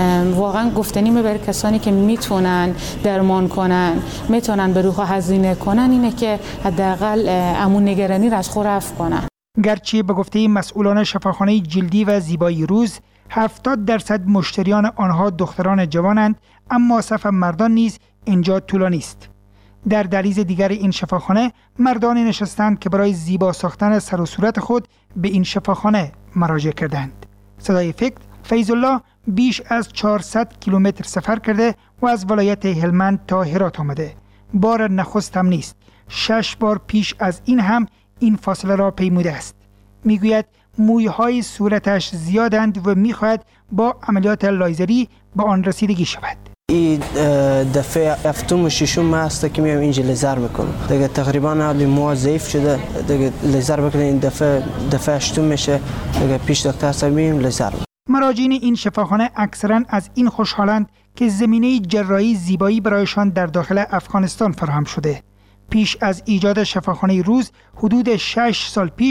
واقعا گفتنی برای کسانی که میتونن درمان کنن، میتونن به روح هزینه کنن، اینه که حداقل امون نگرانی را از خود رفع کنن. گرچه به گفته مسئولان شفاخانه جلدی و زیبایی روز هفتاد درصد مشتریان آنها دختران جوانند، اما صف مردان نیز اینجا طولانی است. در دهلیز دیگر این شفاخانه مردانی نشستند که برای زیبا ساختن سر و صورت خود به این شفاخانه مراجعه کردند. صدای فکر فیض الله بیش از چهارصد کیلومتر سفر کرده و از ولایت هلمند تا هرات آمده. بار نخست هم نیست. شش بار پیش از این هم این فاصله را پیموده است. میگوید مویهای صورتش زیادند و میخواهد با عملیات لایزری به آن رسیدگی شود. این دفعه هفتم و ششم است که میام اینجا لیزر میکنم. دیگه تقریبا حالی مو ضعیف شده، دیگه لیزر بکنه این دفعه دفعه هشتم میشه، دیگه پیش دکتر صاحب میریم لیزر. مراجعین این شفاخانه اکثرا از این خوشحالند که زمینه جراحی زیبایی برایشان در داخل افغانستان فراهم شده. پیش از ایجاد شفاخانه روز حدود شش سال پیش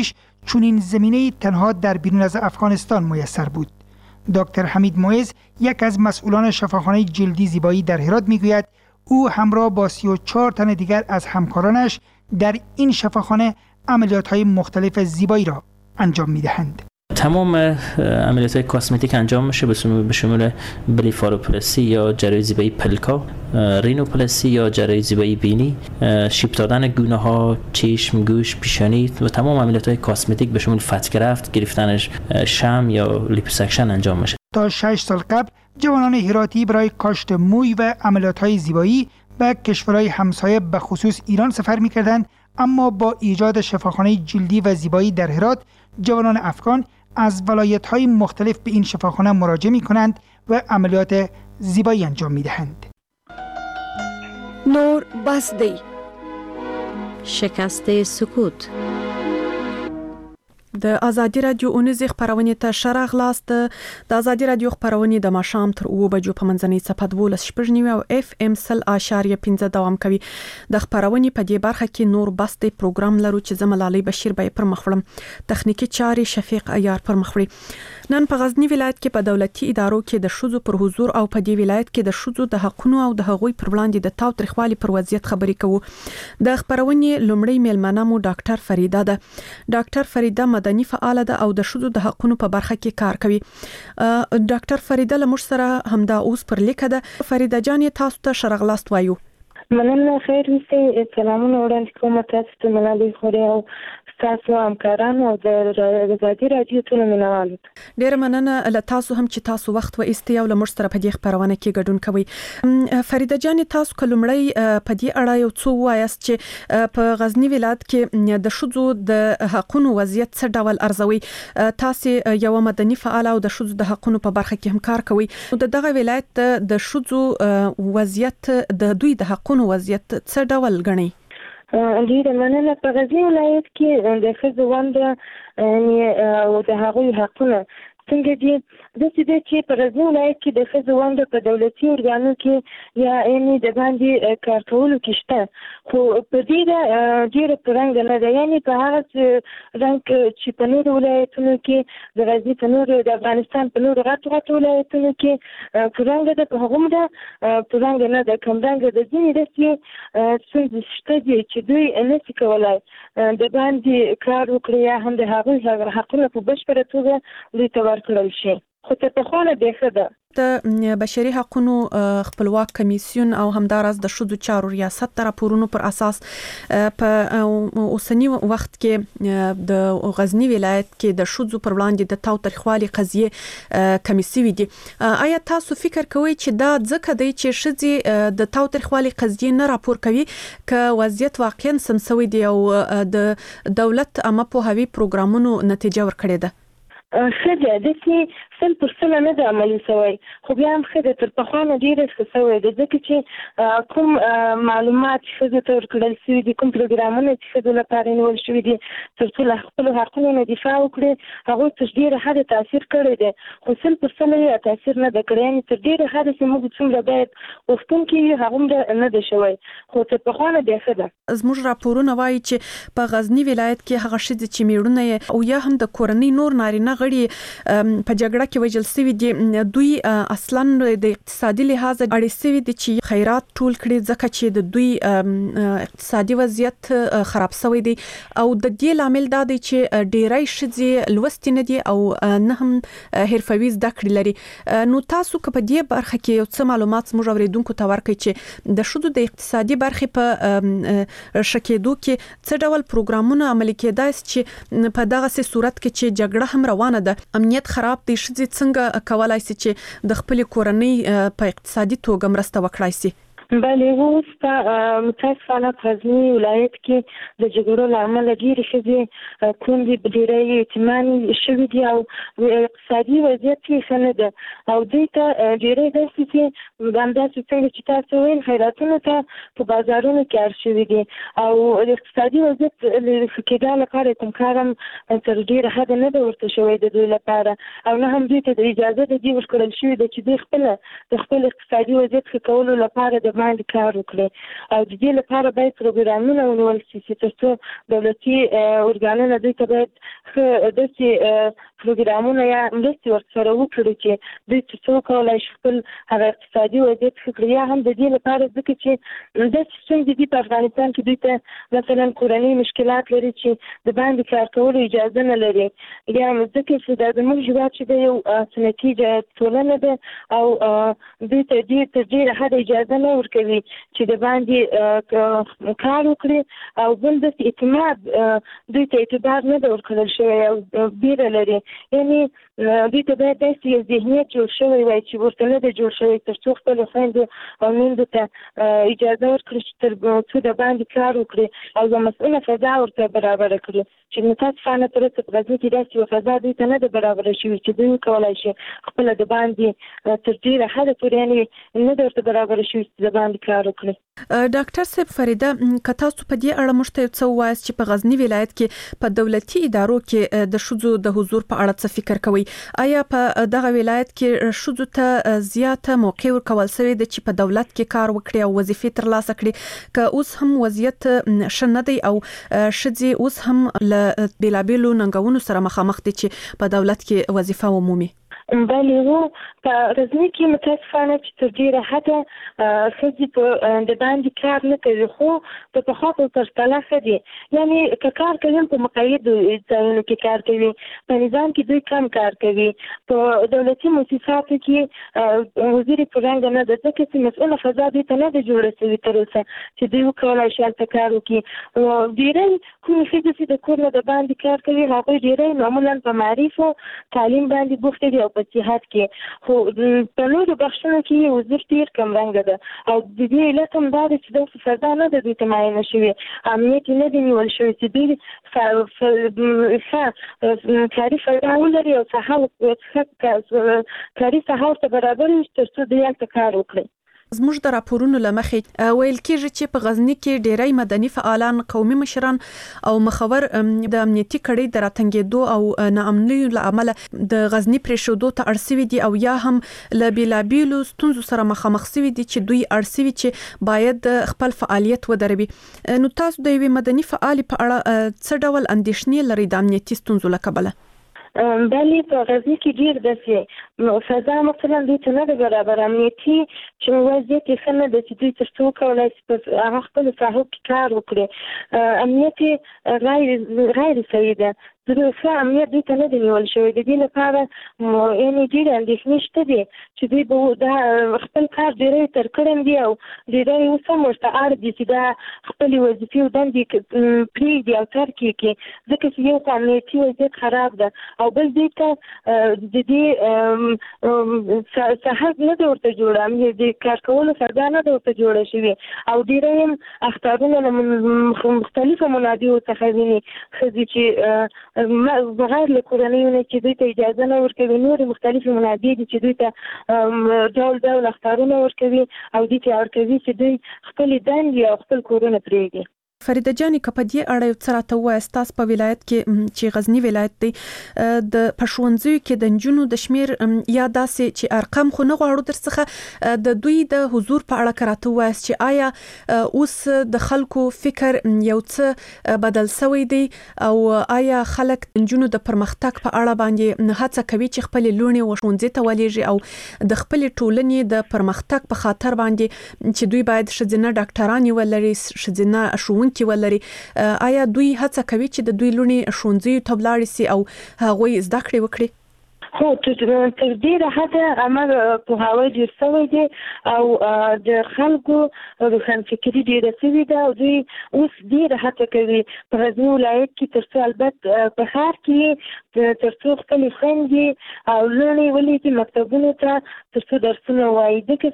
چنین زمینه تنها در بیرون از افغانستان میسر بود. دکتر حمید معز، یک از مسئولان شفاخانه جلدی زیبایی در هرات میگوید او همراه با سی و چهار تن دیگر از همکارانش در این شفاخانه عملیات‌های مختلف زیبایی را انجام می‌دهند. تمام عملیات کاسمتیک انجام میشه به شمول بلیفاروپلاسی یا جراحی زیبایی پلکا، رینوپلاسی یا جراحی زیبایی بینی، شیب دادن گونه ها، چشم، گوش، پیشانی و تمام عملیات کاسمتیک به شمول فتگرفت، گرفتنش شم یا لیپوسکشن انجام میشه. تا شش سال قبل جوانان هراتی برای کاشت موی و عملیات‌های زیبایی به کشورهای همسایه به خصوص ایران سفر می‌کردند، اما با ایجاد شفاخانه جلدی و زیبایی در هرات جوانان افغان از ولایت‌های مختلف به این شفاخانه مراجعه می‌کنند و عملیات زیبایی انجام می‌دهند. نور بس دی. شکست سکوت. د ازادي رادیو اونیزه خبرونه ته شرغ لاست. د ازادي رادیو خبرونه د ماشام تر او بجو په منځنۍ صفحه دولس شپږ او اف ام سل اشاریه پنځه دوام کوي. د خبرونه په دې برخه کې نور بسته پروګرام لرو چې زملالي بشیر به پر مخړم، تخنیکی چاري شفیق عیار پر مخړي. نن په غزنی ولایت کې په دولتي ادارو کې د شوزو پر حضور او په دې ولایت کې د شوزو د حقونو او د هغوی پر وړاندې د تاوتریخوالي پر وضعیت خبرې کوو. د خبرونه لومړی میلمنه مو ډاکټر فریده ده. ډاکټر فریده مدني فعال ده او د شوزو د حقونو په برخه کې کار کوي. ډاکټر فریده له موږ سره همدا اوس پر لیکه ده. فریده جان تاسو ته شرغلاست وایو. مننه. خیر اوسئ. سلامونه وړاندې کوم تاسو ته ملالي خوري او تاسو همکارانو او د ازادي رادیو ټول مینوالو. ډیر مننه له تاسو هم چې تاسو وخت و ایستي او له موږ سره په دې خبرونه کې ګډون کوي. فریده جان تاسو کلمړی په دې اړه یو څو وایاست چې په غزنی ولایت کې د شوزو د حقونو وضعیت څه ډول ارزوي؟ تاسو یو مدني فعال او د شوزو د حقونو په برخه کې هم کار کوي. د دغه ولایت د شوزو وضعیت د دوی د حقونو وضعیت څه ډول غني؟ ډیره مننه. په غزنی ولایت کې د ښځو ونډه او د هغوی حقونه څنګه دي؟ داسې دی چې په غزنی ولایت کې د ښځو ونډه په دولتي ارګانو کې یا یعنې د باندې کار کولو کې شته، خو په ډېره ډېره پرنګه نه ده. یعنې په هغه رنګ چې په نورو ولایتونو کې د غزني په نورو د افغانستان په نورو غټو غټو ولایتونو کې پرنګه ده، په هغومره پرنګه نه ده. کمرنګه ده. ځینې داسې ستونزې شته دي چې دوی نشي کولی د باندې کار وکړي یا هم د هغوی حقونه په بشپړه توګه دوی ته ورکړل شي. خو تر پخوا نه بیخه ده. د بشري حقوقو خپلواک کمیسیون او همدارس د شذو چارو ریاست د راپورونو پر اساس په اوسنی وخت کې د غزنی ولایت کې د شذو پر وړاندې د تاوتریخوالي قضیه کمیسیوي دي. آیا تاسو فکر کوئ چې دا ځکه دی چې شذې د تاوتریخوالي قضیه نه راپور کوي که وضعیت واقعا سمسوي دی او د دولت عامه پوهاوي پروګرامونو نتیجه ورکړې ده؟ ښه ده. داسې سل پر سله نه ده عملي شوی، خو بیا هم ښه ده. تر پخوا نه ډېره ښه شوی ده، ځکه چې کوم معلومات چې ښځو ته ورکړل شوي دي، کوم پروګرامونه چې ښځو لپاره نیول شوي دي تر څو له خپلو حقونو نه دفاع وکړي، هغوی تر ډېره حده تاثیر کړی دی. خو سل پر سله یې تاثیر نه ده کړی. یعنې تر ډېره حده چې موږ څومره باید غوښتونکي وي هغومره نه ده شوی، خو تر پخوا نه بیا ښه ده. زموږ راپورونه وایي چې په غزني ولایت کې هغه ښځې چې میړونه یې او یا هم د کورنۍ نور نارینه غړي په جګړه کې وژل شوي دي، دوی اصلا د اقتصادي لحاظ اړې شوي دي چې خیرات ټول کړي، ځکه چې د دوی اقتصادي وضعیت خراب شوی دی. او د دې لامل دا دی چې ډېری ښځې لوستې نه دي او نه هم حرفوي زده کړې لري. نو تاسو که په دې برخه کې یو څه معلومات زموږ اورېدونکو ته ورکړئ چې د ښځو د اقتصادي برخې په ښه کېدو کې څه ډول پروګرامونه عملي کېدای شي چې په دغسې صورت کې چې جګړه هم روانه ده، امنیت خراب دی، ښځې څنګه کولای شي چې د خپلې کورنۍ په اقتصادي توګه مرسته وکړای شي؟ بله، اوس په متاسفانه په غزني ولایت کې د جګړو له امله ډېرې ښځې کونډې ډېری یتیمانې شوي دي او اقتصادي وضعیت یې ښه نه ده. او دوی ته ډېری داسې چې همداسې څنګه چې تاسو ویل خیراتونو ته په بازارونو کې اړ شوي دي او د اقتصادي وضعیت ښه کېدا لپاره کوم کار هم تر ډېره حده نه ده ورته شوی د دوی لپاره، او نه هم دوی ته د اجازه د دې ورکړل شوې ده چې دوی خپله د خپل اقتصادي وضعیت ښه کولو لپاره د باندې کار وکړي او د دې لپاره باید پروګرامونه ونیول شي چې ترڅو دولتي ارګانونه دوی ته باید ښه داسې پروګرامونه یا مرستې ورسره وکړي چې دوی ترڅو کولی شي خپل هغه اقتصادي وضعیت ښه کړي یا هم د دې لپاره ځکه چې داسې ستونزې دي په افغانستان کې دوی ته مثلا کورنۍ مشکلات لري چې د باندې کار کولو اجازه نه لري یا ځکه چې دا زموږ هېواد چې د یو سنتي ټولنه ده او دوی ته دې تر ډېره حده اجازه نه ورکوي چې د باندې کار وکړي او بل داسې اعتماد دوی ته اعتبار نه ده ورکړل شوی او بیره لري یعنی دوی ته باید داسې یو ذهنیت جوړ شوی وای چې ورته نه ده جوړ شوی تر څو خپلو خویندو او میندو ته اجازه ورکړي چې تر څو د باندې کار وکړي او یوه مسؤله فضا ورته برابره کړي چې متاسفانه تر اوسه په غزني کې داسې یوه فضا دوی ته نه ده برابره شوې چې دوی وکولی شي خپله د باندې تر ډېره حده پورې یعنې نه ده ورته برابره شوې چې د باندې کار وکړي. ډاکټر صاحب فریده که تاسو په دې اړه موږ ته یو څه ووایاست چې په غزني ولایت کې په دولتي ادارو کې د ښځو د حضور په اړه څه فکر کوئ؟ آیا په دغه ولایت کې ښځو ته زیاته موقع ورکول شوې ده چې په دولت کې کار وکړي او وظیفې ترلاسه کړي که اوس هم وضعیت ښه نه دی او ښځې اوس هم له بېلابېلو ننګونو سره مخامخ دي چې په دولت کې وظیفه ومومي؟ بله و په غزني کې متاسفانه چې تر ډېره حده ښځې په د باندې کار نه کوي خو په پخوا په پرتله ښه دي یعنې که کار کوي په مقیدو ځایونو کې کار کوي په نظام کې دوی کم کار کوي په دولتي مؤسساتو کې وزیرې په رنګه نه ده ځکه چې مسؤله فضا دوی ته نه ده جوړه شوې تر اوسه چې دوی وکولی شي هلته کار وکړي ډېری کومې ښځې چې د کور نه د باندې کار کوي هغوی ډېری معمولا په معرفو تعلیم باندې بوختې دي او په صحت کې خو په نورو بخشونو کې وزیر ډېر کم رنګه ده او د دې علت هم دا ده چې داسې فضا نه ده دوی ته معینه شوې امنیت یې نه دی نیول شوی چې دوی ښه کاري فضا ولري او ښه کاري ساحه ورته برابر وي تر څو دوی هلته کار وکړي. زموږ د راپورونو له مخې ویل کېږي چې په غزني کې ډېری مدني فعالان قومي مشران او مخور د امنیتي کړۍ د راتنګېدو او ناامنیو له امله د غزني پرېښودو ته اړ سوي دي او یا هم له بېلابېلو ستونزو سره مخامخ سوي دي چې دوی اړ سوي چې باید خپل فعالیت ودروي. نو تاسو د یوې مدني فعالې په اړه څه ډول اندېښنې لرئ د امنیتي ستونزو له کبله؟ بله په غزني کې ډېر داسې فضا مثلا دوی ته نه ده برابر امنیتي چې وضعیت یې ښه نه ده چې دوی تر څو وکولی شي په هغه خپلو ساحو کې کار وکړي امنیت یې غیر غیر صحیح ده ښه امنیت دوی ته نه دی نیول شوی د دې لپاره یعنې ډېرې اندېښنې شته دي چې دوی به دا خپل کار ډېری تر کړی دي او ډېری اوس هم ورته اړ دي چې دا خپلې وظیفې او دندې پرېږدي او ترک یې کړي ځکه چې یو خو امنیتي وضعیت خراب ده او بل دوی ته د دې ساحه نه ده ورته جوړه د کار کولو فضا نه ده ورته جوړه شوې او ډېری هم اخطارونه له مختلفو منابعو څخه ویني ښځې چې بغیر له کورنیو نه چې دوی ته اجازه نه ورکوي نورې مختلفې منابع دي چې دوی ته ډول ډول اخطارونه ورکوي او دوی ته ورکوي چې دوی خپلې دندې او خپل کورونه پرېږدي. فریده جانې که په دې اړه یو څه راته ووایاست تاسو په ولایت کې چې غزني ولایت دی د په ښوونځیو کې د نجونو د شمېر یا داسې چې ارقام خو نه غواړو در څخه د دوی د حضور په اړه که راته ووایاست چې آیا اوس د خلکو فکر یو څه بدل شوی دی او آیا خلک نجونو د پرمختګ په اړه باندې هڅه کوي چې خپلې لوڼې و ښوونځي ته ولېږي او د خپلې ټولنې د پرمختګ په خاطر باندې چې دوی باید ښځینه ډاکټرانې ولري ښځینه ښوونکي کې ولري آیا دوی هڅه کوي چې د دوی لوڼې ښوونځیو ته ولاړې سي او هغوی زده کړې وکړي؟ خو تر ډېره حده عمل پوهاوی ډېر شوی دی او د خلکو روښانفکري ډېره شوې ده او دوی اوس ډېره هڅه کوي په غزني ولایت کې تر څو البته په ښار کې تر څو خپلې خویندې او لوڼې ولیږي مکتبونو ته تر څو درسونه ووایي ځکه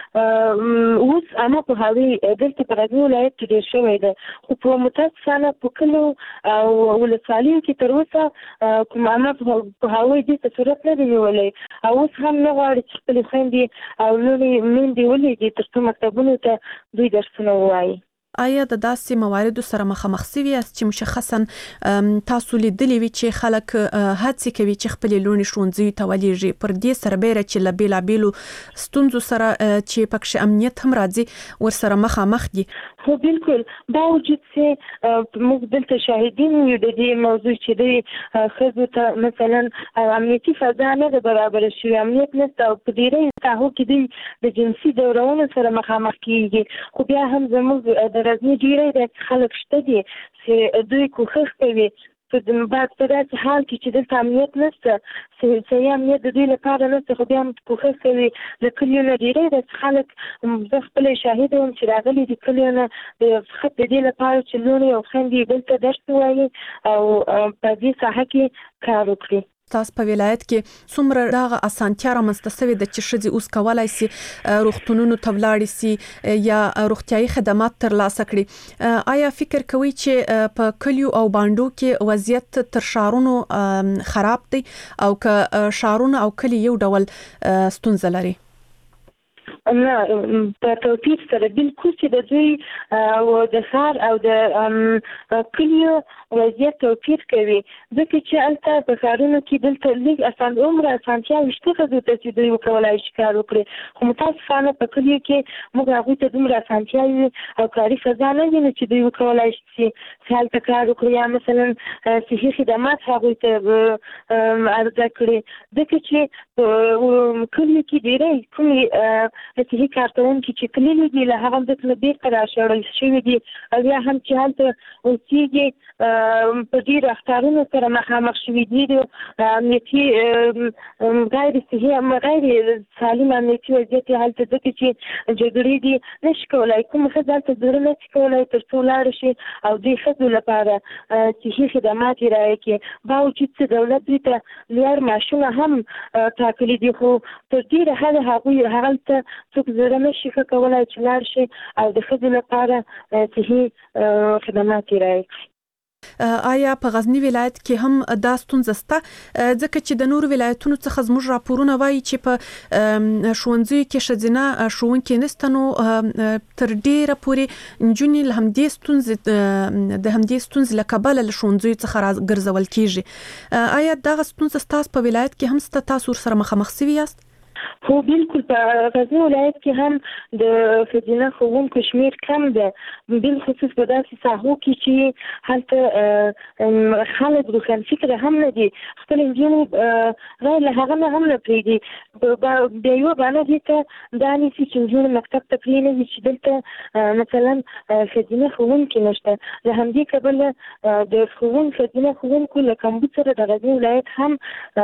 چې اوس عامه پوهاوی دلته په غزني ولایت کې ډېر شوی دی خو په متاسفانه په کلیو او ولسوالیو کې تر اوسه کوم عامه پوهاوی دې ته صورت نه دی نیولی او اوس هم نه غواړي چې خپلې خویندې او لوڼې میندې ولیږي تر څو مکتبونو ته دوی درسونه ووایي. آیا د داسې مواردو سره مخامخ سوي یاست چې مشخصا تاسو لیدلي وي چې خلک هڅې کوي چې خپل لونې ښوونځیو ته ولېږي، پر دې سربیره چې له بېلابېلو ستونزو سره چې پکې امنیت هم راځي ورسره مخامخ دي؟ هو بالکل، باوجود چې موږ دلته شاهدین یو د دې موضوع چې د ښځو ته مثلا امنیتي فضا نه ده برابره شوې، امنیت نشته او په ډېری ساحو کې دوی د جنسي ډورونو سره مخامخ کېږي، خو بیا هم زموږ د رزمي ډېری د خلک شته دي چې دوی کوښښ کوي په بعد په داسې حال کې چې دلته امنیت نشته، صحیح امنیت د دوی لپاره نشته، خو بیا هم کوښښ کوي له کلیو نه ډېری داسې خلک زه خپله شاهده وم چې راغلي دي کلیو نه فقط د دې لپاره چې لوڼې او خویندې دلته درس ووایي او په دې ساحه کې کار وکړي. تاسو په ولایت کې څومره دغه اسانتیا رامنځته شوې ده چې ښځې اوس کولای سي روغتونونو ته ولاړې سي یا روغتیايي خدمات ترلاسه کړي؟ آیا فکر کوئ چې په کلیو او بانډو کې وضعیت تر ښارونو خراب دی او که ښارونه او کلی یو ډول ستونزه لري؟ نه، په توپیر سره بالکل چې د دوی او د ښار او د کلیو وضعیت توپیر کوي، ځکه چې هلته په ښارونو کې دلته لږ اسان عمره اسانتیاوې شته ښځو ته چې دوی وکولای شي کار وکړي، خو متاسفانه په کلیو کې موږ هغوی ته دومره اسانتیاوې او کاري فضا نه وینو چې دوی وکولای شي چې هلته کار وکړي یا مثلا صحي خدمات هغوی ته عرضه کړي، ځکه چې په کلیو کې ډېری کومې صحي کارکوونکي چې تللي دي له هغه ځایه نه بېرته راشړل شوي دي او یا هم چې هلته اوسېږي په ډېرو اخطارونو سره مخامخ شوي دي، د امنیتي غیر صحي غیر سالم امنیتي وضعیت یې هلته ځکه چې جګړې دي نه شي کولی، کومه ښځه هلته زړه نه شي کولی تر څو لاړه شي او دوی ښځو لپاره صحي خدمات یې رایه کړي، باوجود چې دولت دوی ته لوړ معاشونه هم ټاکلي دي، خو تر ډېره حده هغوی هغلته څوک زړه نه شي ښه کولی چې لاړ شي او د ښځو لپاره صحي خدمات یې رایه کړي. آیا په غزنی ولایت کې هم دا ستونزه شته؟ ځکه چې د نورو ولایتونو څخه زموږ راپورونه وایي چې په ښوونځیو کې ښځینه ښوونکي نشته، نو تر ډېره پورې نجونې له همدې ستونزې د همدې ستونزې له کبله له ښوونځیو څخه راګرځول کېږي. آیا دغه ستونزه ستاسو په ولایت کې هم شته؟ تاسو ورسره مخامخ شوي یاست؟ هو بالکل، په غزني ولایت کې هم د ښځینه ښوونکو شمېر کم ده، بالخصوص په داسې ساحو کې چې هلته خلک روښانفکره هم نه دي، خپل نجونې غیر له هغه نه هم نه پرېږدي، بیا یوه بانه دې ته دا نیسي چې نجونې مکتب ته پرېنوي چې دلته مثلا ښځینه ښوونکي نشته، له همدې کبله د ښوونکو ښځینه ښوونکو له کمبود سره د غزني ولایت هم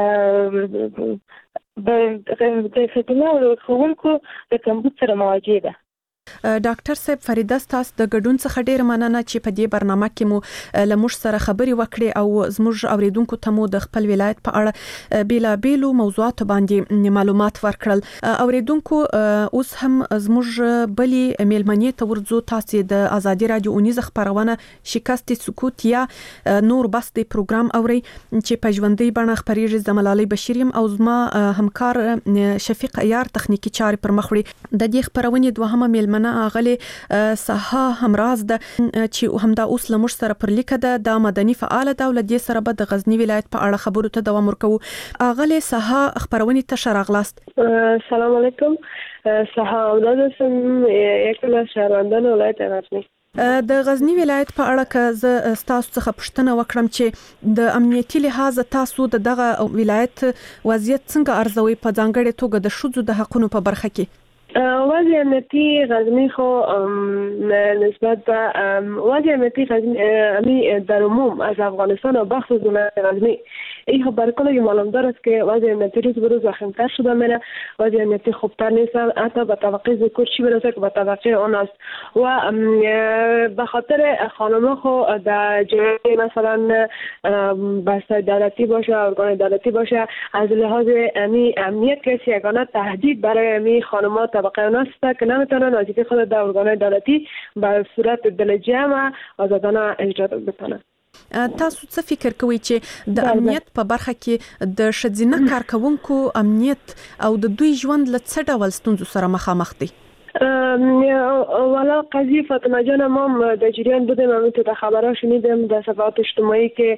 د ښځینه ښوونکو د کمبود سره مواجه ده. ډاکټر صاحب فریده، ستاسو د ګډون څخه ډېره مننه چې په دې برنامه کې مو له موږ سره خبرې وکړې او زموږ اوریدونکو ته مو د خپل ولایت په اړه بیلابېلو موضوعاتو باندې معلومات ورکړل. اوریدونکو، اوس هم زموږ بلې میلمنې ته ورځو. تاسو د ازادي رادیو اونیزه خبرونه شکست سکوت یا نور بس د پروګرام اوري چې په ژوندۍ بڼه خبرېږي. زملالۍ بشیریم او زما همکار شفیق ایار تخنیکی چارې پر مخ وړي. د دې خبرونې دوهمه میلمنه اغلی سها همراز ده چې همدا اوس لمر سره پر لیکه ده د مدني فعال دولت دې سره به د غزنی ولایت په اړه خبرو ته دوام ورکوو. اغلی سها خبرونې ته شراغلاست. سلام علیکم. سها اولاد سم یکم از شهروندان ولایت غزنی. د غزنی ولایت په اړه که زه ستاسو څخه پوښتنه وکړم چې د امنیتي لحاظ تاسو د دغه ولایت وضعیت څنګه ارزوي په ځانګړې توګه د ښځو د حقونو په برخه کې؟ وضع امنیتی غزنی خو نسبت به وضع امنیتی غزنی در عموم از افغانستان و بخصوص ولایت غزنی این خبر کلی معلوم دار است که وضع امنیتی روز به روز وخیم‌تر شده میره، وضع امنیتی خوبتر نیست، حتی به طبقه ذکر چی برسه که به طبقه اون است و به خاطر خانم خو در جای مثلا بسته دولتی باشه، ارگان دولتی باشه، از لحاظ امنیت کسی یگانه تهدید برای امی خانمات طبقه اون است که نمیتونن وظیفه خود در ارگان دولتی به صورت دل جمع آزادانه اجرا بکنن. تاسو څه فکر کوئ چې د امنیت په برخه کې د ښځینه کارکوونکو امنیت او د دوی ژوند له څه ډول ستونزو سره مخامخ دي؟ والا قضیه فاطمه جان ما در جریان بودیم، همین تو خبرها شنیدیم در صفحات اجتماعی که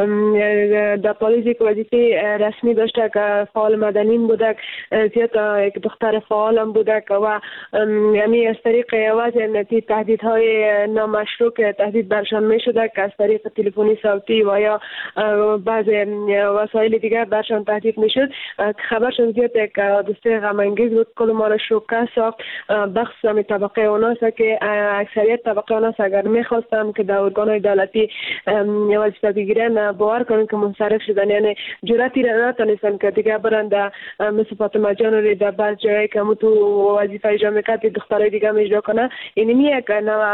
در پلیس یک وظیفه رسمی داشته که فعال مدنی بوده، زیاد یک دختر فعال هم بوده و یعنی از طریق وضع امنیتی تهدیدهای نامشروع که تهدید برشان می شده که از طریق تلفنی صوتی و یا بعض وسایل دیگر برشان تهدید می شد. خبرشان زیاد یک حادثه غم انگیز بود، کل ما را شوکه ساخت. بخص می طبقه اوناست که اکثریت طبقه اوناست اگر میخواستم که در ارگانهای دولتی وظیفه بگیرن باور کنن که منصرف شدن، یعنی جرأتی را نتونستن که دیگه برن در مثل فاطمه جان رو در بعض جایی که مو تو وظیفه اجرا میکرد دخترای دیگه اجرا کنه. این یک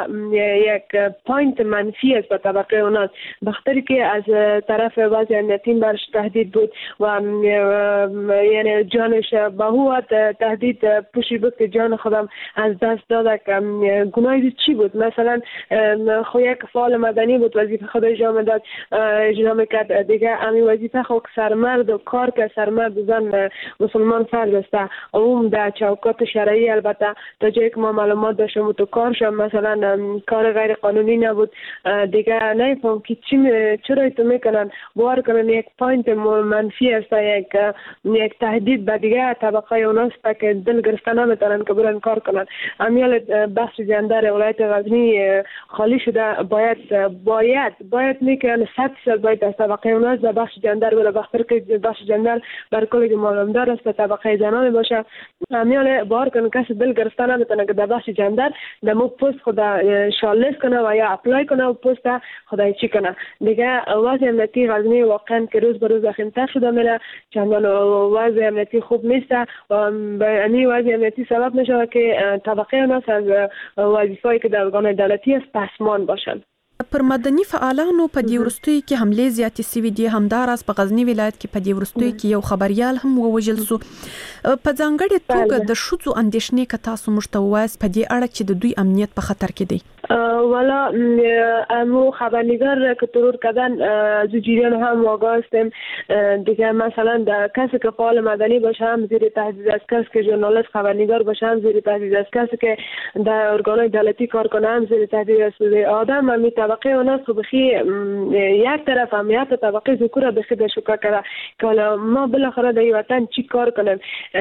یک پوینت منفی است به طبقه اوناست، بخاطر که از طرف وضع امنیتی برش تهدید بود و یعنی جانش به هو تهدید پوشی بود که جان خودم از دست داده. که گناهی چی بود؟ مثلا خو یک فعال مدنی بود، وظیفه خود اجرا میداد اجرا میکرد دیگه. همین وظیفه خو سرمرد و کار که سرمرد زن مسلمان فرض است، اون در چوکات شرعی البته تا جایی که ما معلومات داشتم تو کارش مثلا کار غیر قانونی نبود دیگه. نمیفهم که چی چرا تو میکنن باور کنن یک پوینت منفی است، یک یک تهدید به دیگه طبقه اوناست که دل گرفتن نمیتونن که برن کار کنن. امیال بخش جندر ولایت غزنی خالی شده، باید باید باید میکنن صد درصد باید از طبقه اوناست و بخش جندر ولی بخاطر که بخش جندر بر کل معلومدار است طبقه زنان باشه. امیال باور کنن کسی دل گرفتن نمیتونه که در بخش جندر در مو پست خدا شالس کنه و یا اپلای کنه و پست خدای چی کنه دیگه. وضع امنیتی غزنی واقعا که روز به روز وخیم‌تر شده میره، چندان وضع امنیتی خوب نیست و این وضع امنیتی سبب میشه که طبقه اوناست از وظیفه‌ای که در ارگان دولتی است پسمان باشند. پر مدني فعالانو په دې ورستوي کې حمله زیاتې سوي دي. همداراز په غزنی ولایت کې په دې ورستوي کې یو خبريال هم ووژل سو. په ځانګړې توګه د شذو اندېښنې که تاسو موږ ته ووایاست په دې اړه چې د دوی امنیت په خطر کې دی. والا امو خبرنگار که ترور کردن از جریان هم واقع هستیم دیگه. مثلا در کسی که فعال مدنی باشه هم زیر تهدید است، کسی که ژورنالیست خبرنگار باشه هم زیر تهدید است، کسی که در ارگان‌های دولتی کار کنه هم زیر تهدید است. آدم هم طبقه اوناست که بخی یک طرف امنیت طبقه ذکر بخی بشکا کرده که حالا ما بالاخره در این وطن چی کار کنیم.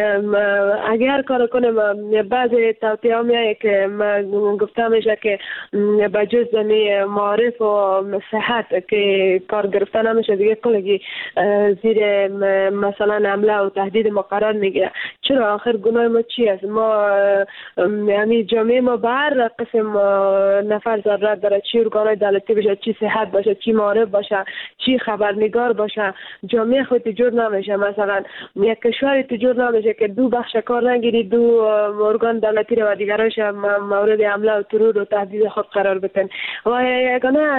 اگر کار کنیم بعض توطئه میایه که گفته میشه که با جز دمی معارف و صحت که کار گرفتن نمیشه دیگه کلگی زیر مثلا حمله و تهدید ما قرار میگیره. چرا آخر گناه ما چی است؟ ما یعنی جامعه ما بر قسم نفر ضرورت داره، چی ارگان‌های دولتی باشه، چی صحت باشه، چی معارف باشه، چی خبرنگار باشه. جامعه خود تجور نمیشه. مثلا یک کشور تجور نمیشه که دو بخش کار نگیری، دو ارگان دولتی رو و دیگرانش مورد حمله و ترور و تهدید خود قرار بدن. و یگانه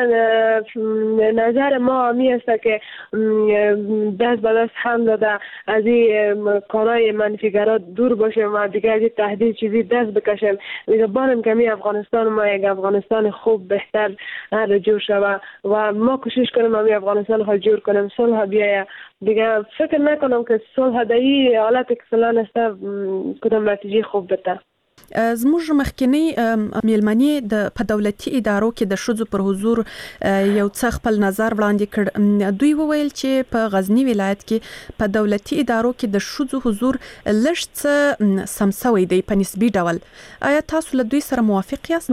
نظر ما می است که دست به دست هم داده از این کارهای منفیگرات دور باشیم و دیگه از این تهدید چیزی دست بکشیم. می‌دانم که می افغانستان ما یک افغانستان خوب بهتر رجوع شود و ما کوشش کنیم ما افغانستان خود جور کنیم، صلح بیاید دیگه. فکر نکنم که صلح در این حالت که فلان است کدام نتیجه خوب بده. زموږ مخکنی میلمنې د په دولتي ادارو کې د ښځو پر حضور یو څه خپل نظر وړاندې کړ. دوی وویل چې په غزنی ولایت کې په دولتي ادارو کې د ښځو حضور لږ څه سم سوی دی په نسبي ډول. آیا تاسو له دوی سره موافق یاست؟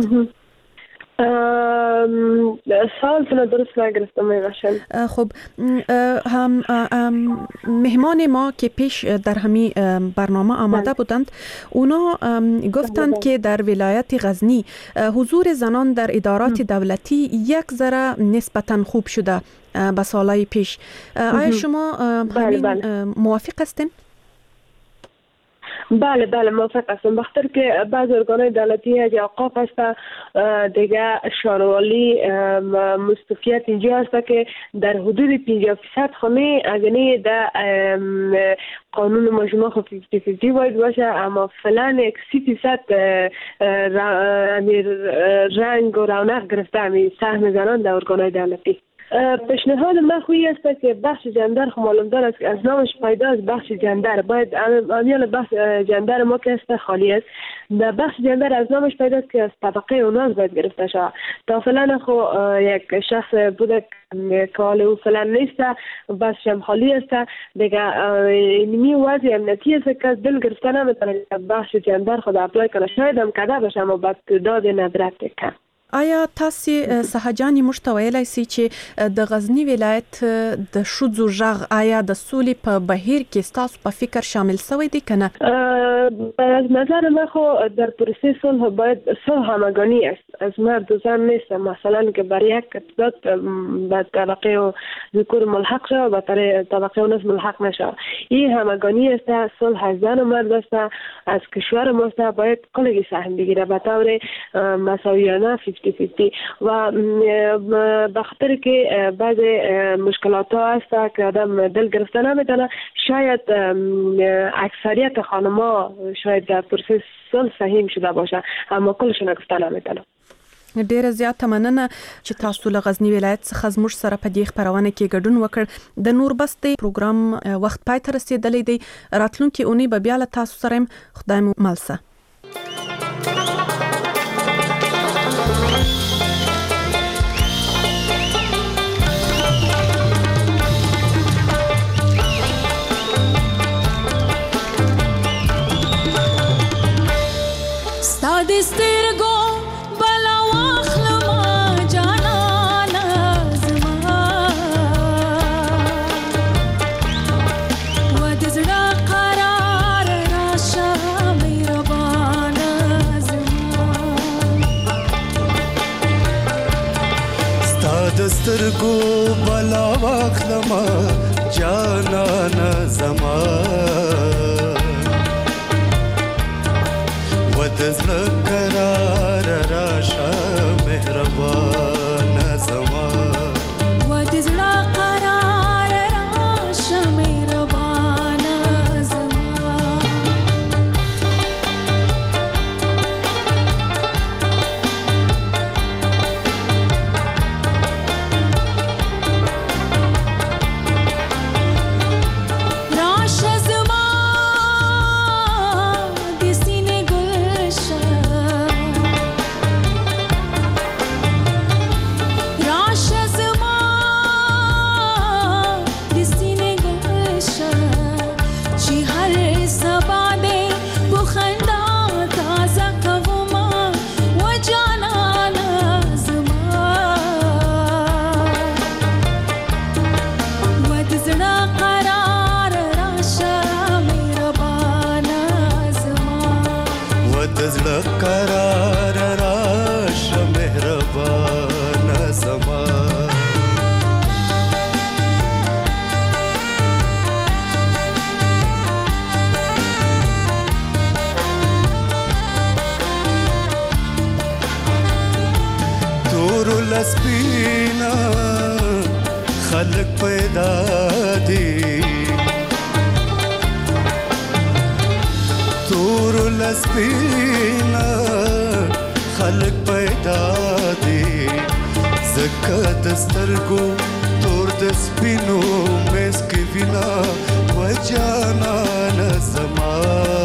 سوال تونه درست نگرفتم میباشم. خب هم مهمان ما که پیش در همین برنامه آمده بودند اونا گفتند که در ولایت غزنی حضور زنان در ادارات دولتی یک ذره نسبتا خوب شده به سالهای پیش. آیا شما همین موافق هستین؟ بله بله موافق هستم. بخاطر که بعض ارگان‌های دولتی از اوقاف هست دیگه شاروالی مستوفیت اینجا هست که در حدود پنجاه درصد خونه اگنی در قانون مجموع خود پنجاه پنجاه باید باشه، اما فعلا یک سی درصد رنگ و رونق گرفته همین سهم زنان در ارگان‌های دولتی. پیشنهاد من خویی است که بخش جندر خو معلوم دار است که از نامش پیدا از بخش جندر باید امیال بخش جندر ما که است خالی است. در بخش جندر از نامش پیدا است که از طبقه اوناس باید گرفته شود. تا فعلا خو یک شخص بوده که او فعلا نیست بس هم خالی است دیگه اینمی وضع امنیتی است که دل گرفته نمیتونه بخش جندر خود اپلای کنه. شاید هم کده باشه اما با تعداد ندرت کم. آیا تاسو سهجانی مشتویلای سي چې د غزنی ولایت د شذو ژغ آیا د سولې په بهیر کې تاسو په فکر شامل شوی دی کنه؟ از نظر من خو در پروسه صلح باید صلح همگانی است از مرد و زن نیست. مثلا که برای یک تعداد به طبقه و ذکور ملحق شد و برای طبقه و ناس ملحق نشد. این همگانی است. صلح از زن و مرد است. از کشور ما است باید کلی سهم بگیره به طور مساویانه و به خاطر که بعض مشکلات ها هست که آدم دل گرفته نمیتونه. شاید اکثریت خانما شاید در پروسه صلح سهیم شده باشه اما کلشون گفته نمیتونه. ډیره زیاته مننه چې تاسو له غزنی ولایت څخه زموږ سره په دې خبرونه کې ګډون وکړ. د نوربستې پروګرام وخت پای ته رسیدلی دی. راتلونکي اونۍ به بیا له تاسو سره خدای مو ملسه. سترګو بلا واخلم جانان زما و د زړه قرار راشه مهربان زما ستاد سترګو بلا واخلم جانان زما دزل قرار راشه مهربان زما و دزل قرار راشه مهربان زما راشه زما قرار راشه مهربان زما تور لسپینا خلق پیدا دی تور لسپینا خلق پیدا دی زکه د سترګو تور د سپینو مس کې وینا و جانان زما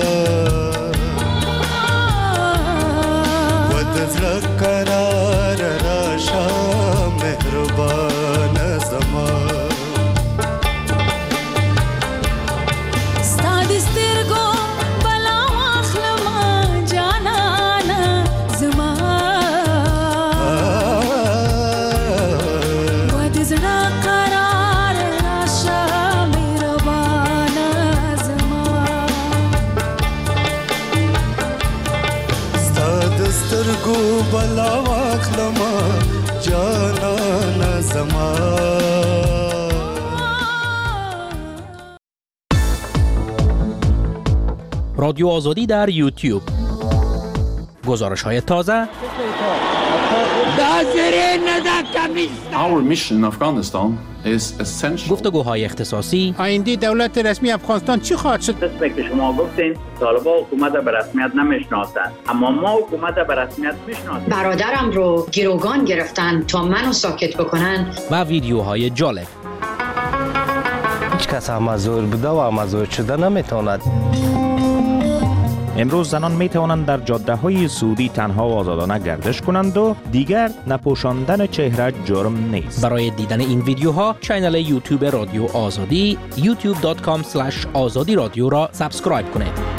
و د زړه قرار راشه مهربان زما ستاد سترګو سترګو بلا واخلم جانان زما رادیو آزادی در یوتیوب. گزارش های تازه، Our mission in Afghanistan is essential. گفتگوهای اختصاصی. آینده دولت رسمی افغانستان چی خواهد شد؟ قسمی که شما گفتین طالبان حکومت به رسمیت نمیشناسند، اما ما حکومت به رسمیت میشناسیم. برادرم رو گروگان گرفتن تا منو ساکت بکنن. و ویدیوهای جالب. هیچ کس امازور بوده و امازور شده نمیتواند. امروز زنان می توانند در جاده های سعودی تنها و آزادانه گردش کنند و دیگر نپوشاندن چهره جرم نیست. برای دیدن این ویدیوها کانال یوتیوب رادیو آزادی یوتیوب دات کام اسلش آزادی رادیو را سابسکرایب کنید.